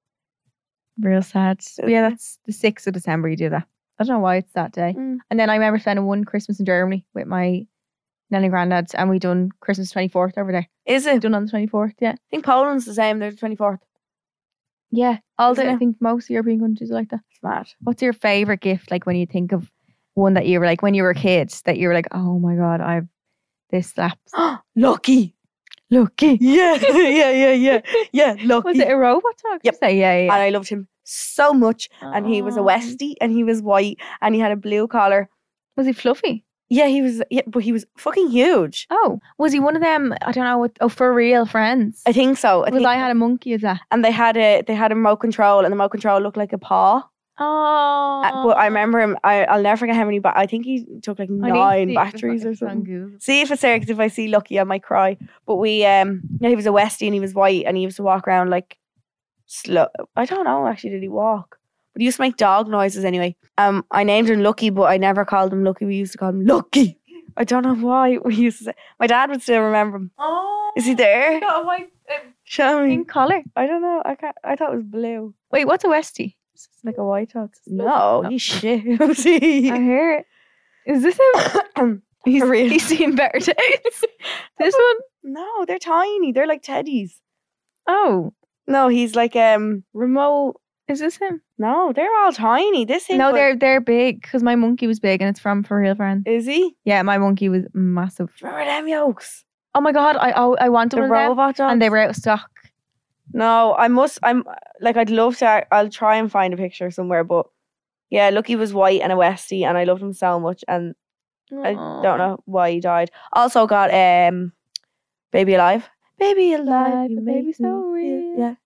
real sad. But yeah, that's the 6th of December. You do that. I don't know why it's that day. Mm. And then I remember spending one Christmas in Germany with my nanny and granddad, and we done Christmas 24th over there. Is it? Done on the 24th, yeah. I think Poland's the same. They're the 24th. Yeah, all Isn't the, I it? think most European countries are like that. It's mad. What's your favorite gift? Like when you think of one that you were like when you were kids that you were like, oh my god, I've this slaps. Lucky. Lucky. Yeah, yeah. Yeah, lucky. Was it a robot dog? Yep. Say yeah, And yeah. I loved him so much. And he was a Oh. Westie and he was white and he had a blue collar. Was he fluffy? Yeah, he was. Yeah, but he was fucking huge. Oh, was he one of them? I don't know. For real friends. I think so. Because I had a monkey as that. and they had a remote control, and the remote control looked like a paw. Oh, But I remember him. I'll never forget how many. I think he took like 9 batteries or something. See if it's there, because if I see Lucky, I might cry. But we, yeah, he was a Westie and he was white, and he used to walk around like slow. I don't know actually, did he walk? But he used to make dog noises anyway. I named him Lucky, but I never called him Lucky. We used to call him Lucky. I don't know why we used to say. My dad would still remember him. Oh, Is he there? got a white Show me. pink collar. I don't know. I can't. I thought it was blue. Wait, what's a Westie? It's like a white dog. No. No, he's shit. See? I hear it. Is this him? He's real. He's seen better days. This one? No, they're tiny. They're like teddies. Oh, No, he's like remote. is this him? No, they're all tiny. This thing. No, was- they're big because my monkey was big and it's from For Real Friends. Is he? Yeah, my monkey was massive. Remember them yolks? Oh my god, I wanted The one of them, robot dogs. and they were out of stock. No, I'm like, I'd love to. I'll try and find a picture somewhere. But yeah, Lucky was white and a Westie, and I loved him so much. And I don't know why he died. Also got Baby Alive. Baby Alive, Alive, you a make baby so me feel- real. Yeah.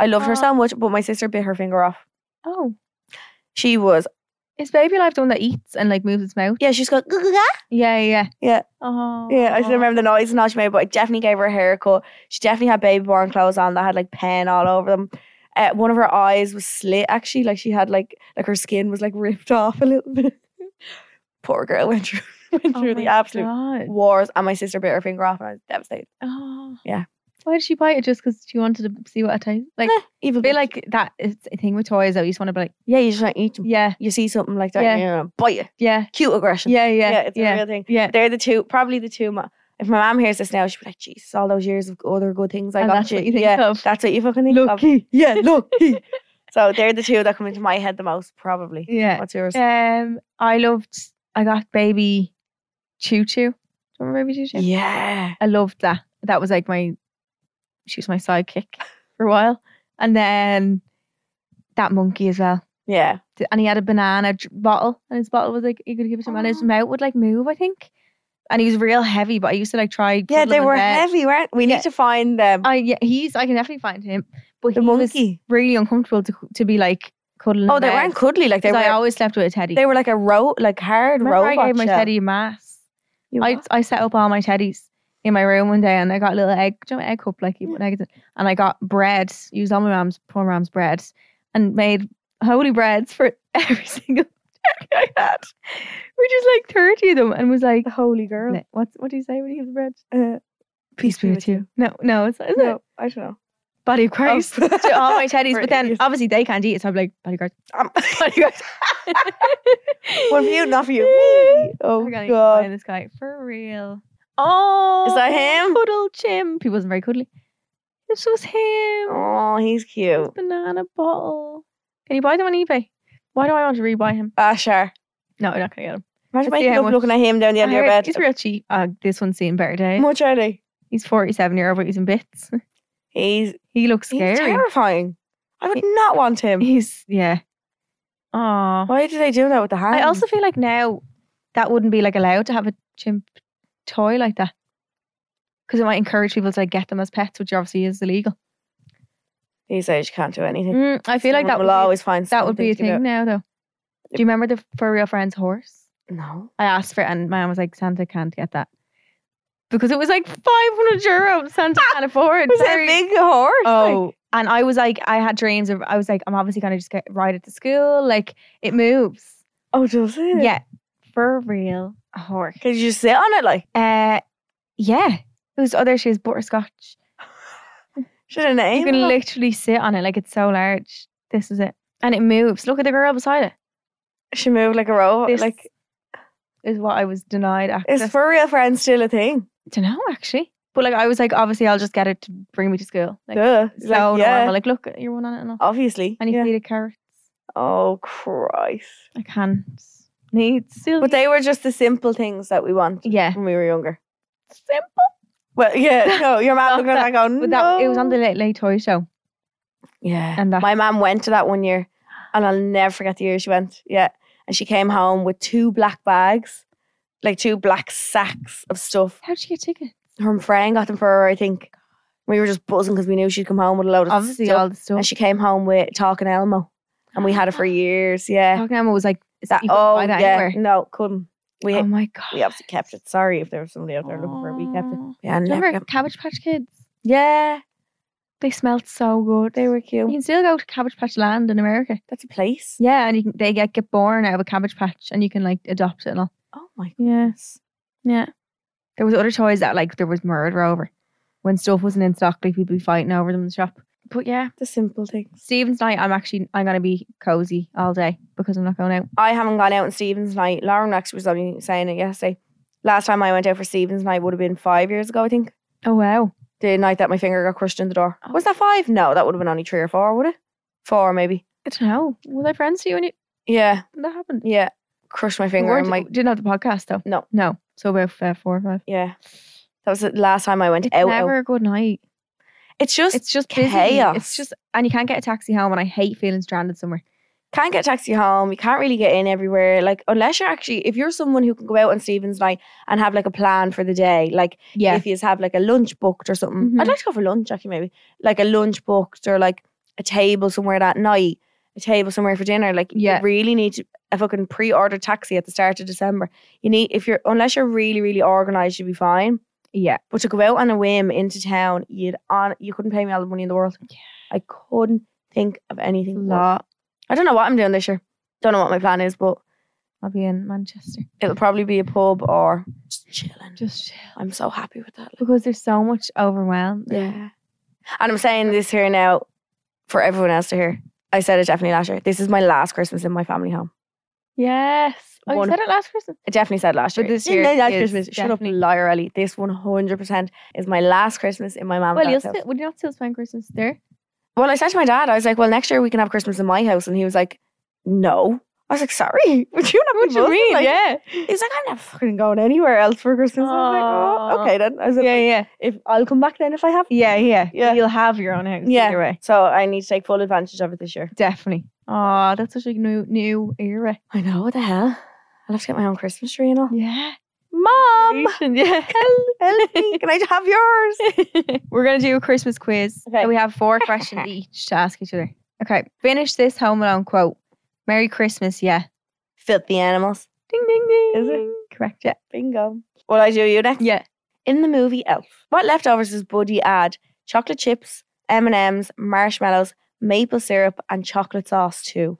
I loved her so much, but my sister bit her finger off. Oh. She was, Is Baby Alive the one that eats and like moves its mouth? yeah, she's got, Yeah. yeah. Oh. Yeah, I still remember the noise and all she made, but I definitely gave her a haircut. She definitely had baby born clothes on that had like pen all over them. One of her eyes was slit actually, like she had like her skin was like ripped off a little bit. Poor girl went through the absolute God. wars, and my sister bit her finger off and I was devastated. Oh. Yeah. Why did she bite it? Just because she wanted to see what it tastes like? Evil I feel bitch. like that is a thing with toys though. You just want to be like, Yeah, you just want to eat them. yeah, You see something like that, Yeah. you know, bite it. yeah, Cute aggression. yeah, It's a real thing. yeah. They're the two, probably the two. If my mom hears this now, she'll be like, Jesus, all those years of other good things I And got that's you. what you think yeah, of. that's what you fucking think Lucky. of. Yeah, lucky. So they're the two that come into my head the most, probably. Yeah. What's yours? I got Baby Choo Choo. Do you remember Baby Choo Choo? Yeah. I loved that. That was like she was my sidekick for a while. And then that monkey as well. Yeah. And he had a banana bottle, and his bottle was like, you could give it to him, and his mouth would like move, I think. And he was real heavy, but I used to like try. Yeah, cuddle they him in were bed. heavy, weren't we? Yeah. Need to find them. I can definitely find him. But The he monkey. was really uncomfortable to be like cuddling. Oh, in they bed. weren't cuddly. Like I always slept with a teddy. they were like hard Remember robot I gave my shell. teddy a mass. You what? I set up all my teddies in my room one day, and I got a little egg, egg cup like you put eggs in, and I got bread, used all my poor mom's bread, and made holy breads for every single teddy I had. Which is like 30 of them, and was like, Holy girl. what do you say when you have the bread? Peace be with you. No, it's not. Is No, it? I don't know. Body of Christ. Oh. To all my teddies, We're but then idiots. obviously they can't eat it, so I'm like, body of Christ. Body guard. One for you, not for you. Oh, I gotta God. find this guy for real. Oh, Is that him? Cuddle chimp. He wasn't very cuddly. This was him. Oh, he's His cute. banana bottle. Can you buy them on eBay? Why do I want to rebuy him? Sure. No, I'm not gonna get him. Imagine Let's see waking how up much- looking at him down the end of your bed. He's real cheap. This one's seen better days. How much are they? He's 47-year-old, but he's in bits. He's He looks scary. terrifying. I would not want him. Yeah. Aw. Why do they do that with the hands? I also feel like now that wouldn't be like allowed to have a chimp toy like that, because it might encourage people to like get them as pets, which obviously is illegal. These days you can't do anything. I feel like that will would always find that would be a something to thing do. now, though. Do you remember the For Real Friends horse? No. I asked for it, and my mum was like, "Santa can't get that because it was like €500. Santa can't afford." Was it a big horse? Oh, and I was like, I had dreams of. I was like, I'm obviously gonna just ride it to school. Like it moves. Oh, does it? Yeah, for real, a horse. Could you just sit on it like? Yeah. Who's other? She has butterscotch. Should have named You can it. literally sit on it like it's so large. This is it, and it moves. Look at the girl beside it. She moved like a robot. This Like, is what I was denied access. is For Real Friends still a thing? don't know actually, but like I was like, obviously I'll just get it to bring me to school. Like Duh. so Like, yeah, normal. Like look, you're one on it enough. obviously. And you yeah. feed it carrots. Oh, Christ. I can't. Need still. But they were just the simple things that we wanted yeah, when we were younger. simple. Well, yeah, no, your mom Not looking at that going, But no. that it was on the Late Toy Show. Yeah. And that- My mom went to that one year, and I'll never forget the year she went. Yeah. And she came home with 2 black bags, like 2 black sacks of stuff. How'd she get tickets? Her friend got them for her, I think. We were just buzzing because we knew she'd come home with a load of Obviously, stuff. all the stuff. And she came home with Talking Elmo. And we had it for years, yeah. Talking Emma was like, That, you couldn't oh, buy that yeah. anywhere. No, couldn't. We, Oh my god. we obviously kept it. Sorry if there was somebody out there looking for it. We kept it. Aw. Yeah, Do you never remember kept. Cabbage Patch Kids? Yeah, They smelled so good. they were You cute. can still go to Cabbage Patch Land in America. That's a place. Yeah, and they get born out of a cabbage patch, and you can like adopt it and all. Oh my Yeah, goodness. yeah. There was other toys that like there was murder over when stuff wasn't in stock. Like people be fighting over them in the shop. But yeah, The simple things. Stephen's night. I'm gonna be cozy all day because I'm not going out. I haven't gone out on Stephen's night. Lauren actually was only saying it yesterday. Last time I went out for Stephen's night would have been 5 years ago, I think. Oh wow. The night that my finger got crushed in the door. Was that 5? No, that would have been only 3 or 4, would it? 4 maybe. I don't know. Was I friends to you when Yeah, that happened? yeah. Crushed my We finger and my didn't have the podcast though. No. No. So about 4 or 5. yeah. That was the last time I went It's out. never a good night. It's just It's just busy. chaos. It's just, and you can't get a taxi home, and I hate feeling stranded somewhere. can't get a taxi home. You can't really get in everywhere. Like unless you're actually, if you're someone who can go out on Stephen's night and have like a plan for the day, like Yeah. if you have like a lunch booked or something. Mhm. I'd like to go for lunch actually, maybe like a lunch booked or like a table somewhere that night, a table somewhere for dinner. Like Yeah. you really need to a fucking pre-order taxi at the start of December. You need unless you're really, really organised, you'll be fine. Yeah. But to go out on a whim into town, you couldn't pay me all the money in the world. Yeah. I couldn't think of anything. worse. Lot. I don't know what I'm doing this year. Don't know what my plan is, but I'll be in Manchester. it'll probably be a pub or just chilling. Just chill. I'm so happy with that. like. Because there's so much overwhelm. Yeah. And I'm saying this here now for everyone else to hear. I said it definitely last year. This is my last Christmas in my family home. Yes. Oh, One- you said it last Christmas? I definitely said last But year. this year last is Christmas. Shut up, definitely- liar, Ellie. This 100% is my last Christmas in my mum Well, and dad's house. would you not still spend Christmas there? Well, I said to my dad, I was like, well, next year we can have Christmas in my house. And he was like, no. I was like, sorry. Would you not What be do you buzzing? mean? Like, Yeah. He's like, I'm not fucking going anywhere else for Christmas. I was like, oh, Aw. okay then. I was like, Yeah. if I'll come back then if I have. Yeah. Yeah. You'll have your own house Yeah. either way. So I need to take full advantage of it this year. Definitely. Oh, that's such a new era. I know, what the hell? I'll have to get my own Christmas tree and all. Yeah. Mom, Yeah. help me. Can I have yours? We're going to do a Christmas quiz. Okay. And we have 4 questions each to ask each other. Okay. Finish this Home Alone quote. Merry Christmas, yeah. Filthy animals. Ding, ding, ding. Is it? Correct, yeah. Bingo. Will I do you next? Yeah. In the movie Elf, what leftovers does Buddy add? Chocolate chips, M&Ms, marshmallows, maple syrup, and chocolate sauce too.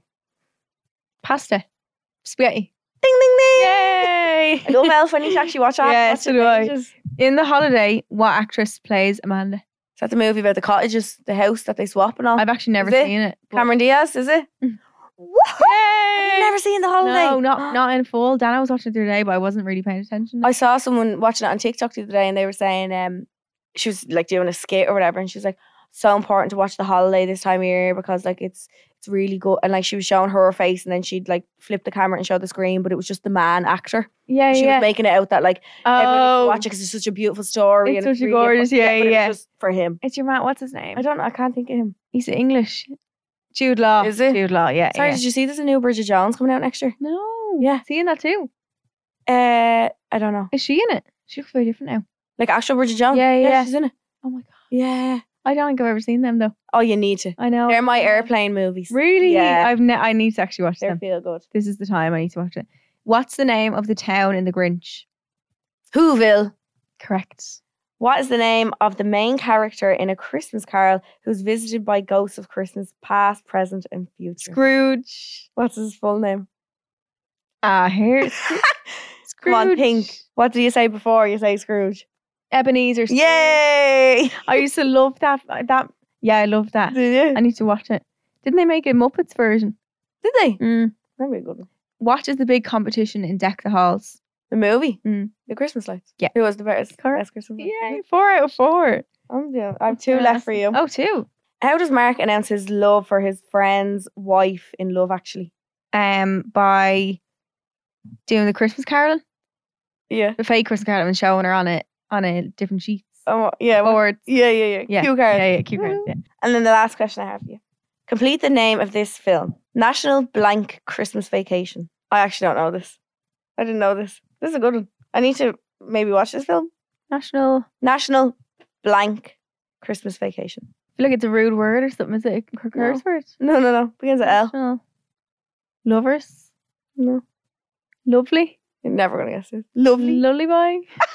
Pasta. Spaghetti. Ding, ding, ding. Yay. I love Elf. I need to actually watch that. Yeah, Watch so it do in I. ages. Is In The Holiday, what actress plays Amanda? that the movie about the cottages, the house that they swap and all? I've actually never Is it? seen it. but- Cameron Diaz, is it? What? Have you never seen The Holiday? No, not in full. Dana was watching it the other day, but I wasn't really paying attention. I saw someone watching it on TikTok the other day and they were saying she was like doing a skit or whatever and she was like, so important to watch The Holiday this time of year because like it's really good, and like she was showing her face and then she'd like flip the camera and show the screen, but it was just the man actor. yeah, She yeah. was making it out that like everyone needs to Oh, watch it because it's such a beautiful story. It's and such a really gorgeous- important. yeah, but it was yeah. just for him. it's your man. What's his name? I don't know. I can't think of him. He's English. Jude Law. Is it? Jude Law, yeah. Sorry, yeah. did you see there's a new Bridget Jones coming out next year? No. Yeah. Seeing that too. I don't know. Is she in it? She looks very different now. Like actual Bridget Jones? Yeah, yeah. she's in it. Oh my God. Yeah. I don't think I've ever seen them though. Oh, you need to. I know. They're my airplane movies. Really? Yeah. I need to actually watch They them. feel good. This is the time I need to watch it. What's the name of the town in The Grinch? Whoville. Correct. What is the name of the main character in A Christmas Carol who's visited by ghosts of Christmas past, present, and future? Scrooge. What's his full name? Here's Scrooge. Come on, think. What did you say before? You say Scrooge. Ebenezer Scrooge. Yay! I used to love that. Yeah, I love that. Did you? I need to watch it. Didn't they make a Muppets version? Did they? Mm. That'd be a good one. What is the big competition in Deck the Halls? The movie? Mm. The Christmas lights? Yeah. Who was the best Correct. Christmas lights? Yay, 4 out of 4. I have 2 left for you. Oh, 2. How does Mark announce his love for his friend's wife in Love Actually? By doing the Christmas Carol, Yeah. the fake Christmas Carol, and showing her on a different sheets. Oh, yeah. Boards. Yeah. Yeah. Cue card. Yeah, cue cards. Yeah. And then the last question I have for you. Complete the name of this film. National Blank Christmas Vacation. I actually don't know this. I didn't know this. This is a good one. I need to maybe watch this film. National Blank Christmas Vacation. I feel like it's a rude word or something. Is it a curse word? No. Begins with L. National Lovers. No. Lovely. You're never going to guess it. Lovely. Lullaby.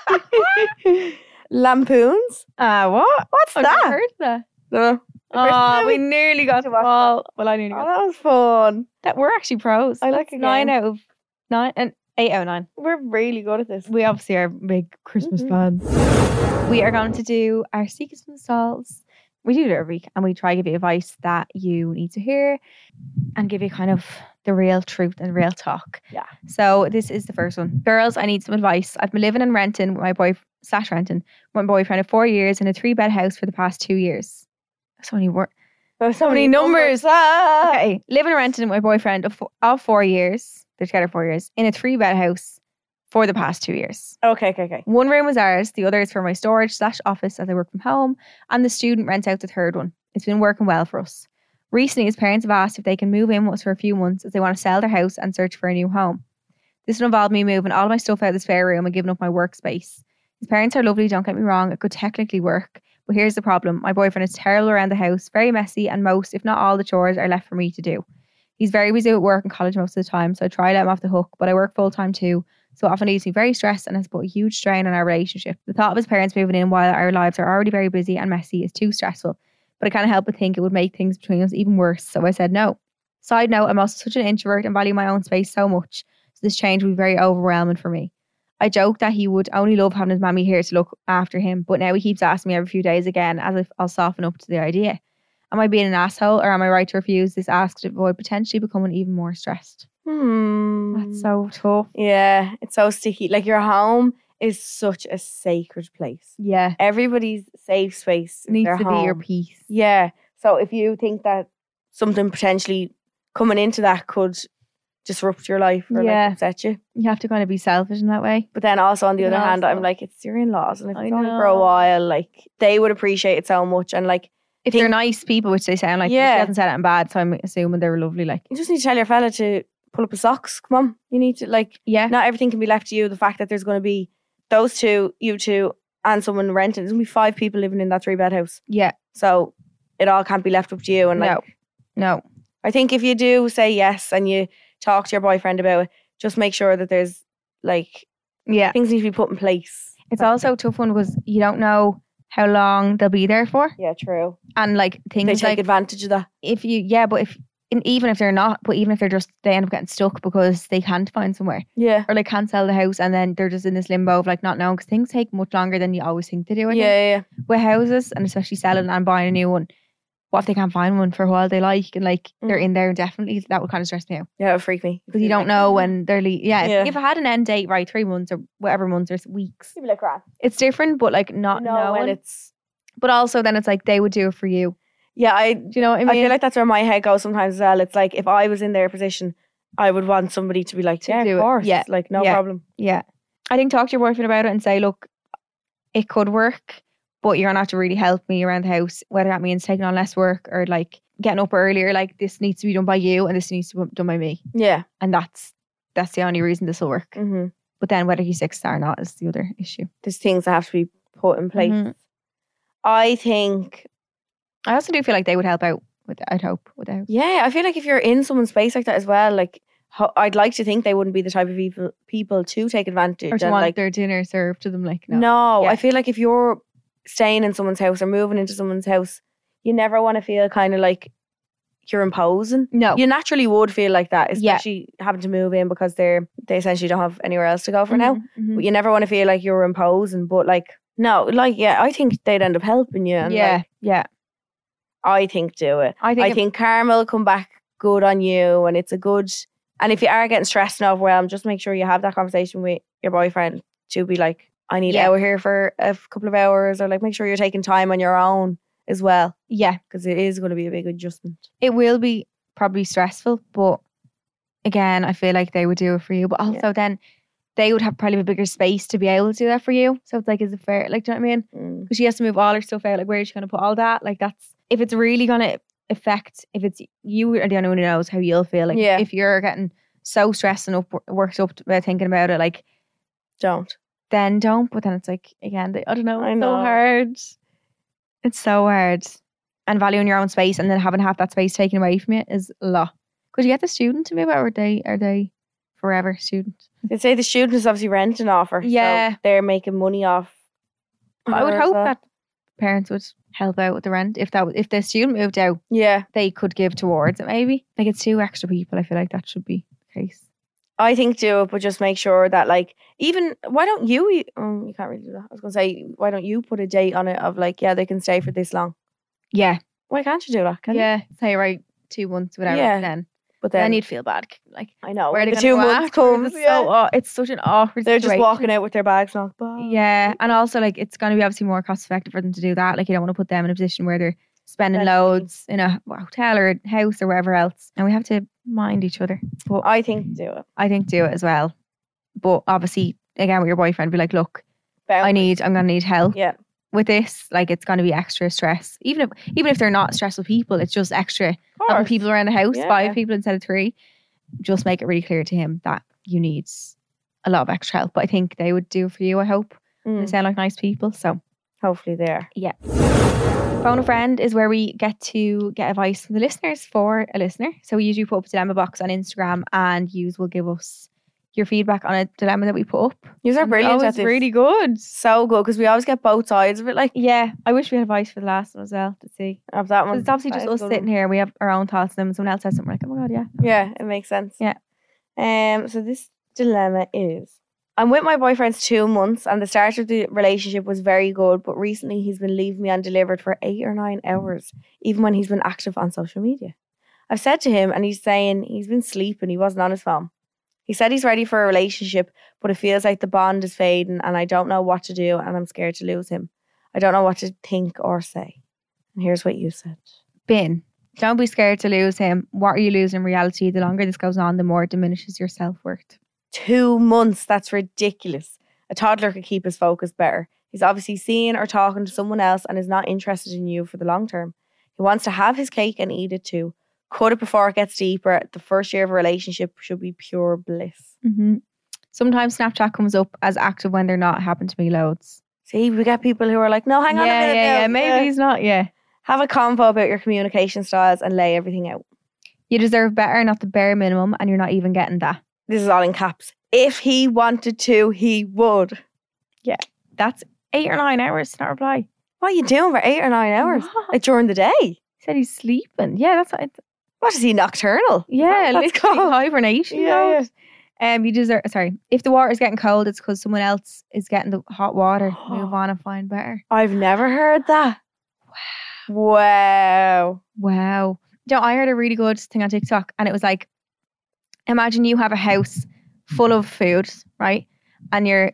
Lampoons? What? What's I've never that? heard that. No. Oh, we movie? nearly got to the watch ball. Well, I nearly Oh, got that was fun. that. We're actually pros. I like That's a 9 game. out of 9 and 8 out of 9. We're really good at this. We obviously are big Christmas Mhm. fans. We are going to do our secrets from the stalls. We do it every week and we try to give you advice that you need to hear and give you kind of the real truth and real talk. Yeah. So this is the first one. Girls, I need some advice. I've been living and renting with my boyfriend of 4 years in a 3-bed house for the past 2 years. So many words. There's So many numbers. Ah. Okay, living and renting with my boyfriend of 4 years. They're together 4 years in a 3-bed house for the past 2 years. Okay. One room was ours, the other is for my storage/office as I work from home, and the student rents out the third one. It's been working well for us. Recently, his parents have asked if they can move in with us for a few months as they want to sell their house and search for a new home. This will involve me moving all my stuff out of the spare room and giving up my workspace. His parents are lovely, don't get me wrong, it could technically work, But here's the problem. My boyfriend is terrible around the house, very messy, and most, if not all, the chores are left for me to do. He's very busy at work and college most of the time, so I try to let him off the hook, but I work full time too, so it often leaves me very stressed and has put a huge strain on our relationship. The thought of his parents moving in while our lives are already very busy and messy is too stressful, but I can't help but think it would make things between us even worse, so I said no. Side note, I'm also such an introvert and value my own space so much, so this change would be very overwhelming for me. I joke that he would only love having his mammy here to look after him, but now he keeps asking me every few days again as if I'll soften up to the idea. Am I being an asshole, or am I right to refuse this ask to avoid potentially becoming even more stressed? That's so tough. Yeah, it's so sticky. Like, your home is such a sacred place. Yeah. Everybody's safe space is Needs their to be your home. peace. Yeah. So if you think that something potentially coming into that could disrupt your life or Yeah. like upset you. You have to kind of be selfish in that way. But then also on the But other hand, also- I'm like, it's your in-laws, and if I it's only for a know. while, like, they would appreciate it so much. And like, If they're nice people, which they sound like, Yeah. she hasn't said anything bad, so I'm assuming they were lovely. Like, you just need to tell your fella to pull up his socks. Come on, you need to, like, yeah, not everything can be left to you. The fact that there's going to be those two, you two, and someone renting. There's going to be 5 people living in that 3-bed house. yeah, So it all can't be left up to you. And like, no, I think if you do say yes and you talk to your boyfriend about it, just make sure that there's like yeah. things need to be put in place. It's also a tough one because you don't know how long they'll be there for, Yeah, true. and like They things take like advantage of that. if you, yeah, but if even if they're not, but even if they're just they end up getting stuck because they can't find somewhere Yeah. or like can't sell the house, and then they're just in this limbo of like not knowing because things take much longer than you always think they do. I think. Yeah. With houses, and especially selling and buying a new one, what if they can't find one for a while they like, and like they're in there indefinitely? That would kind of stress me out Yeah, it would freak me. because you don't know when they're Yeah. If I had an end date, right, 3 months or whatever months or weeks, People like crap. it's different. But like not No, when knowing, it's but also then it's like they would do it for you. I Do you know what I mean? feel like that's where my head goes sometimes as well. It's like if I was in their position, I would want somebody to be like, To yeah, do of it. course. Yeah. Like, no Yeah. problem. Yeah. I think talk to your boyfriend about it and say, look, it could work, but you're gonna have to really help me around the house, whether that means taking on less work or like getting up earlier. Like, this needs to be done by you and this needs to be done by me. Yeah. And that's the only reason this will work. Mm-hmm. But then whether he's 6 or not is the other issue. There's things that have to be put in place. Mhm. I think, I also do feel like they would help out with the house. yeah, I feel like if you're in someone's space like that as well, like, I'd like to think they wouldn't be the type of people to take advantage. Or to and want like, their dinner served to them. Like, no. no, Yeah. I feel like if you're staying in someone's house or moving into someone's house, you never want to feel kind of like you're imposing. No. You naturally would feel like that, Yeah. especially having to move in because they essentially don't have anywhere else to go for now. Mhm. But you never want to feel like you're imposing. But like, no, like, yeah, I think they'd end up helping you. And Yeah. like, Yeah. I think do it. I I think karma will come back good on you, and it's a good. And if you are getting stressed and overwhelmed, just make sure you have that conversation with your boyfriend to be like, I need Yeah. out here for a couple of hours, or like make sure you're taking time on your own as well, yeah. because it is going to be a big adjustment. It will be probably stressful, but again, I feel like they would do it for you. But also then they would have probably a bigger space to be able to do that for you. So it's like, is it fair? Like, do you know what I mean? Because she has to move all her stuff out. Like, where is she going to put all that? Like, that's, if it's really going to affect, if it's, you are the only one who knows how you'll feel. Like, Yeah. if you're getting so stressed and worked up about thinking about it, like, Don't. then don't. But then it's like, again, I don't know. I It's so know. hard. It's so hard. And valuing your own space and then having half that space taken away from you is a lot. Could you get the student to move out, or are they forever student? They'd say the student is obviously renting off her. Yeah. So they're making money off. I would her as hope well. that parents would help out with the rent. If the student moved out, Yeah. they could give towards it maybe. Like, it's 2 extra people. I feel like that should be the case. I think do it, but just make sure that, like, even, why don't you, you can't really do that. I was going to say, why don't you put a date on it of like, yeah, they can stay for this long. Yeah. Why can't you do that? Can you? Yeah. Say, right, 2 months, whatever. Yeah. Then But then, you'd feel bad. Like, I know, where when are the they 2 gonna go months afterwards? comes, It's so it's such an awkward they're just situation. walking out with their bags now. Bye. Yeah, and also like it's going to be obviously more cost effective for them to do that. Like, you don't want to put them in a position where they're spending Spending money. loads in a hotel or a house or wherever else, and we have to mind each other. But I think do it. I think do it as well. But obviously, again, with your boyfriend, be like, look, I'm gonna need help Yeah. with this. Like, it's going to be extra stress. Even if they're not stressful people, it's just extra Of having course. people around the house, Yeah. 5 people instead of 3. Just make it really clear to him that you need a lot of extra help. But I think they would do it for you, I hope. They Mm, sound like nice people. So Hopefully they are. Yeah. Phone a Friend is where we get to get advice from the listeners for a listener. So we usually put up a dilemma box on Instagram and you will give us your feedback on a dilemma that we put up. Yous are And brilliant always at this. really good. So good because we always get both sides of it. Like Yeah, I wish we had advice for the last one as well to see. of that 'Cause one. it's obviously That just is a us good sitting one. here. We have our own thoughts and then someone else says something like, oh my God, yeah. Yeah, it makes sense. Yeah. So this dilemma is: I'm with my boyfriend 2 months and the start of the relationship was very good, but recently he's been leaving me undelivered for 8 or 9 hours, even when he's been active on social media. I've said to him and he's saying he's been sleeping, he wasn't on his phone. He said he's ready for a relationship, but it feels like the bond is fading and I don't know what to do and I'm scared to lose him. I don't know what to think or say. And here's what you said. Bin, don't be scared to lose him. What are you losing in reality? The longer this goes on, the more it diminishes your self-worth. 2 months, that's ridiculous. A toddler could keep his focus better. He's obviously seeing or talking to someone else and is not interested in you for the long term. He wants to have his cake and eat it too. Cut it before it gets deeper. The first year of a relationship should be pure bliss. Mm-hmm. Sometimes Snapchat comes up as active when they're not. Happened to me loads. See, we get people who are like, no, hang on a minute now. Yeah. Maybe he's not. Yeah. Have a convo about your communication styles and lay everything out. You deserve better, not the bare minimum, and you're not even getting that. This is all in caps. If he wanted to, he would. That's 8 or 9 hours to not reply. What are you doing for 8 or 9 hours? What? Like during the day? He said he's sleeping. Yeah, that's what. What is he, nocturnal? Yeah, That's literally called. hibernation Yeah, mode. You deserve. Sorry, if the water is getting cold, it's because someone else is getting the hot water. Move on and find better. I've never heard that. Wow. Wow. You know, I heard a really good thing on TikTok, and it was like, imagine you have a house full of food, right? And you're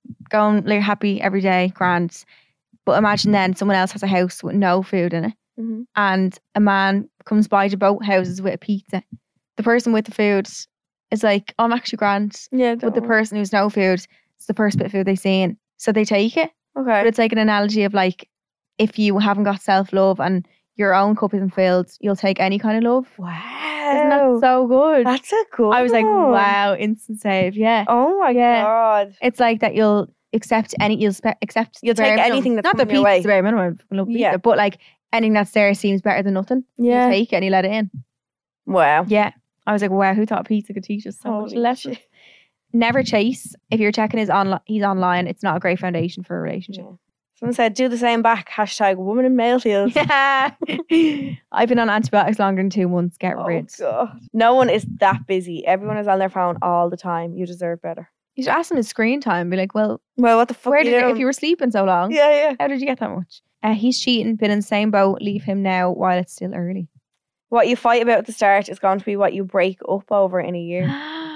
happy every day, grand. But imagine then someone else has a house with no food in it, Mm-hmm. and a man comes by to both houses with a pizza. The person with the food is like, oh, I'm actually grand. Yeah, But the person who's no food, it's the first bit of food they seen. So they take it. But Okay. it's like an analogy of like, if you haven't got self-love and your own cup isn't filled, you'll take any kind of love. Wow. Isn't that so good? That's a good I was like, one. wow, instant save. Yeah. Oh my Yeah. God. It's like that you'll accept accept You'll the bare take minimum. anything that's not the coming your pizza's way. the bare minimum. I fucking love pizza. Yeah. But like anything that's there seems better than nothing. Yeah. You take it and you let it in. Wow. Yeah. I was like, wow, who thought pizza could teach us so much Holy lessons? shit. Never chase. If you're checking he's online, it's not a great foundation for a relationship. Yeah. Someone said, do the same back. # woman in male fields. Yeah. I've been on antibiotics longer than 2 months. Get Oh, rid. God. No one is that busy. Everyone is on their phone all the time. You deserve better. You should ask him his screen time. Be like, well, Well, what the fuck where are you did doing? if you were sleeping so long? Yeah. How did you get that much? He's cheating. Been in the same boat. Leave him now while it's still early. What you fight about at the start is going to be what you break up over in a year.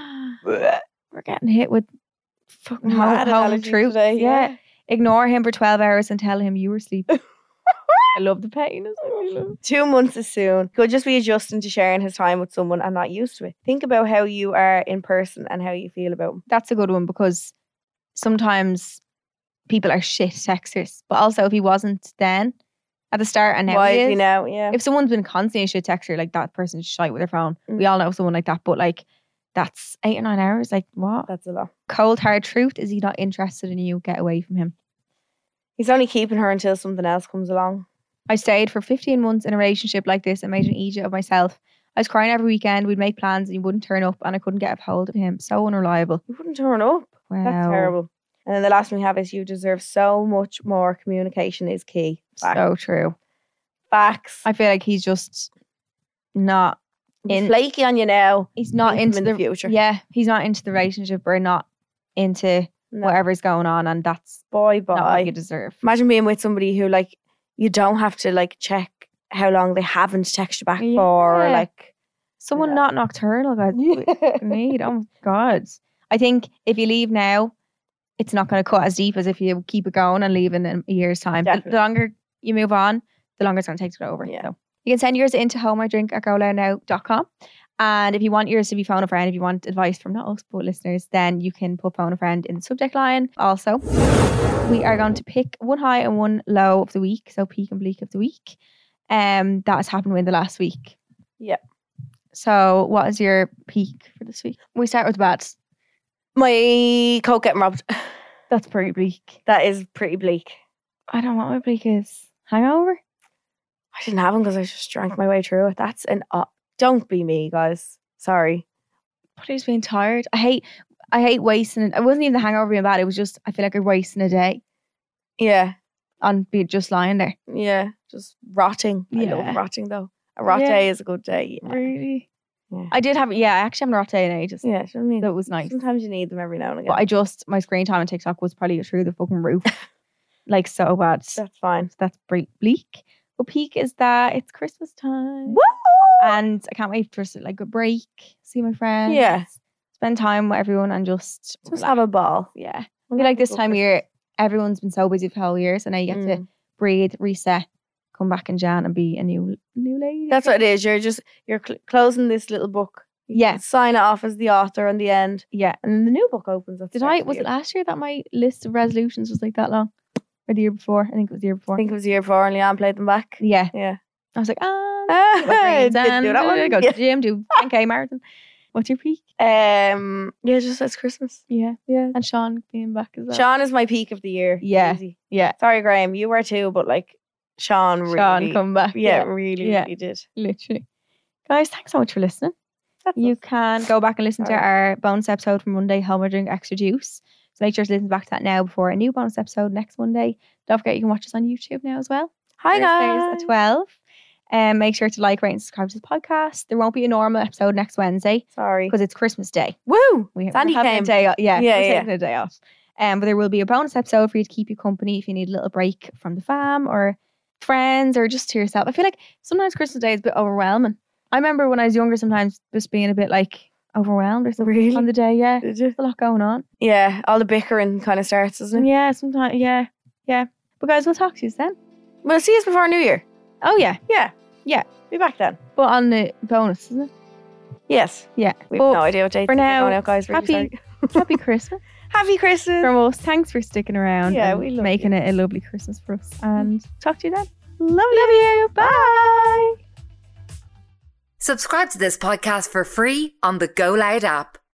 We're getting hit with fucking Mad home analogies truth. today, Yeah. Ignore him for 12 hours and tell him you were sleeping. I love the pettiness. I really love it. 2 months is soon. Could just be adjusting to sharing his time with someone and not used to it. Think about how you are in person and how you feel about him. That's a good one because sometimes people are shit texters. But also if he wasn't then at the start and now Why he is is. he now? Yeah. If someone's been constantly a shit texter, like that person's shite with their phone. Mm. We all know someone like that. But like that's 8 or 9 hours. Like what? That's a lot. Cold hard truth is he not interested in you? Get away from him. He's only keeping her until something else comes along. I stayed for 15 months in a relationship like this and made an idiot of myself. I was crying every weekend. We'd make plans and he wouldn't turn up and I couldn't get a hold of him. So unreliable. You wouldn't turn up. Wow. That's terrible. And then the last one we have is you deserve so much more. Communication is key. Facts. So true. Facts. I feel like he's just not He's in. flaky on you now. He's not Think of into him in the future. Yeah, he's not into the relationship or not into No. whatever's going on, and that's Bye not what you bye. deserve. Imagine being with somebody who like you don't have to like check how long they haven't texted you back for or Yeah. like Someone Yeah. not nocturnal, guys. Need. Oh my God. I think if you leave now, it's not going to cut as deep as if you keep it going and leave in a year's time. The Definitely. longer you move on, the longer it's going to take to get over. Yeah. So you can send yours into homeidrink@goloudnow.com. And if you want yours to be phone a friend, if you want advice from not us but listeners, then you can put phone a friend in the subject line. Also, we are going to pick one high and one low of the week. So peak and bleak of the week. That has happened in the last week. Yeah. So what is your peak for this week? We start with bad. my coat getting robbed. That's pretty bleak. That is pretty bleak. I don't know what my peak is. Hangover? I didn't have them because I just drank my way through it. That's don't be me, guys. Sorry. Probably just being tired. I hate wasting it. It wasn't even the hangover being bad. It was just, I feel like I'm wasting a day Yeah. on being just lying there. Yeah. Just rotting. I Yeah. love rotting though. A rot Yeah. day is a good day. Yeah. Really? Yeah. I did have, I actually haven't a rot day in ages. Yeah, do you know what I mean? That was nice. Sometimes you need them every now and again. But my screen time on TikTok was probably through the fucking roof. Like so bad. That's fine. That's bleak. But peak is that it's Christmas time. Woo! And I can't wait for like a break, see my friends. Yeah. Spend time with everyone and just have a ball. Yeah. I feel like this time of year, everyone's been so busy for the whole year. So now you get to breathe, reset, come back in Jan and be a new lady. That's what it is. You're closing this little book. Yeah. Sign it off as the author on the end. Yeah. And then the new book opens. Was it last year that my list of resolutions was like that long? Or the year before? I think it was the year before. I think it was the year before and Leanne played them back. Yeah. Yeah. I was like, Didn't do that one. Go to the gym, do 10k marathon. What's your peak? Yeah, just it's Christmas. Yeah. Yeah. And Sean being back as well. Sean is my peak of the year. Yeah. Easy. Yeah. Sorry, Graham, you were too, but like Sean really come back. really did. Literally. Guys, thanks so much for listening. You can go back and listen to our bonus episode from Monday, Homer Drink Extra Juice. So make sure to listen back to that now before a new bonus episode next Monday. Don't forget you can watch us on YouTube now as well. Hi guys. Thursdays at 12. And make sure to like, rate and subscribe to the podcast. There won't be a normal episode next Wednesday. Sorry. Because it's Christmas Day. Woo! We're Sandy having came. a day off. Yeah, Yeah, we're yeah. taking a day off. But there will be a bonus episode for you to keep you company if you need a little break from the fam or friends or just to yourself. I feel like sometimes Christmas Day is a bit overwhelming. I remember when I was younger sometimes just being a bit like overwhelmed or something Really? on the day. Yeah. Did you? There's a lot going on. Yeah, all the bickering kind of starts, doesn't it? Yeah, sometimes. Yeah. Yeah. But guys, we'll talk to you then. We'll see us before New Year. Oh, yeah. Yeah. Yeah. Be back then. But on the bonus, isn't it? Yes. Yeah. We But have no idea what date for these are now, going out, guys. Really sorry. Happy Christmas Happy Christmas. from us. Thanks for sticking around. Yeah, and we love making it a lovely Christmas for us. And talk to you then. Love you. Bye. Subscribe to this podcast for free on the Go Loud app.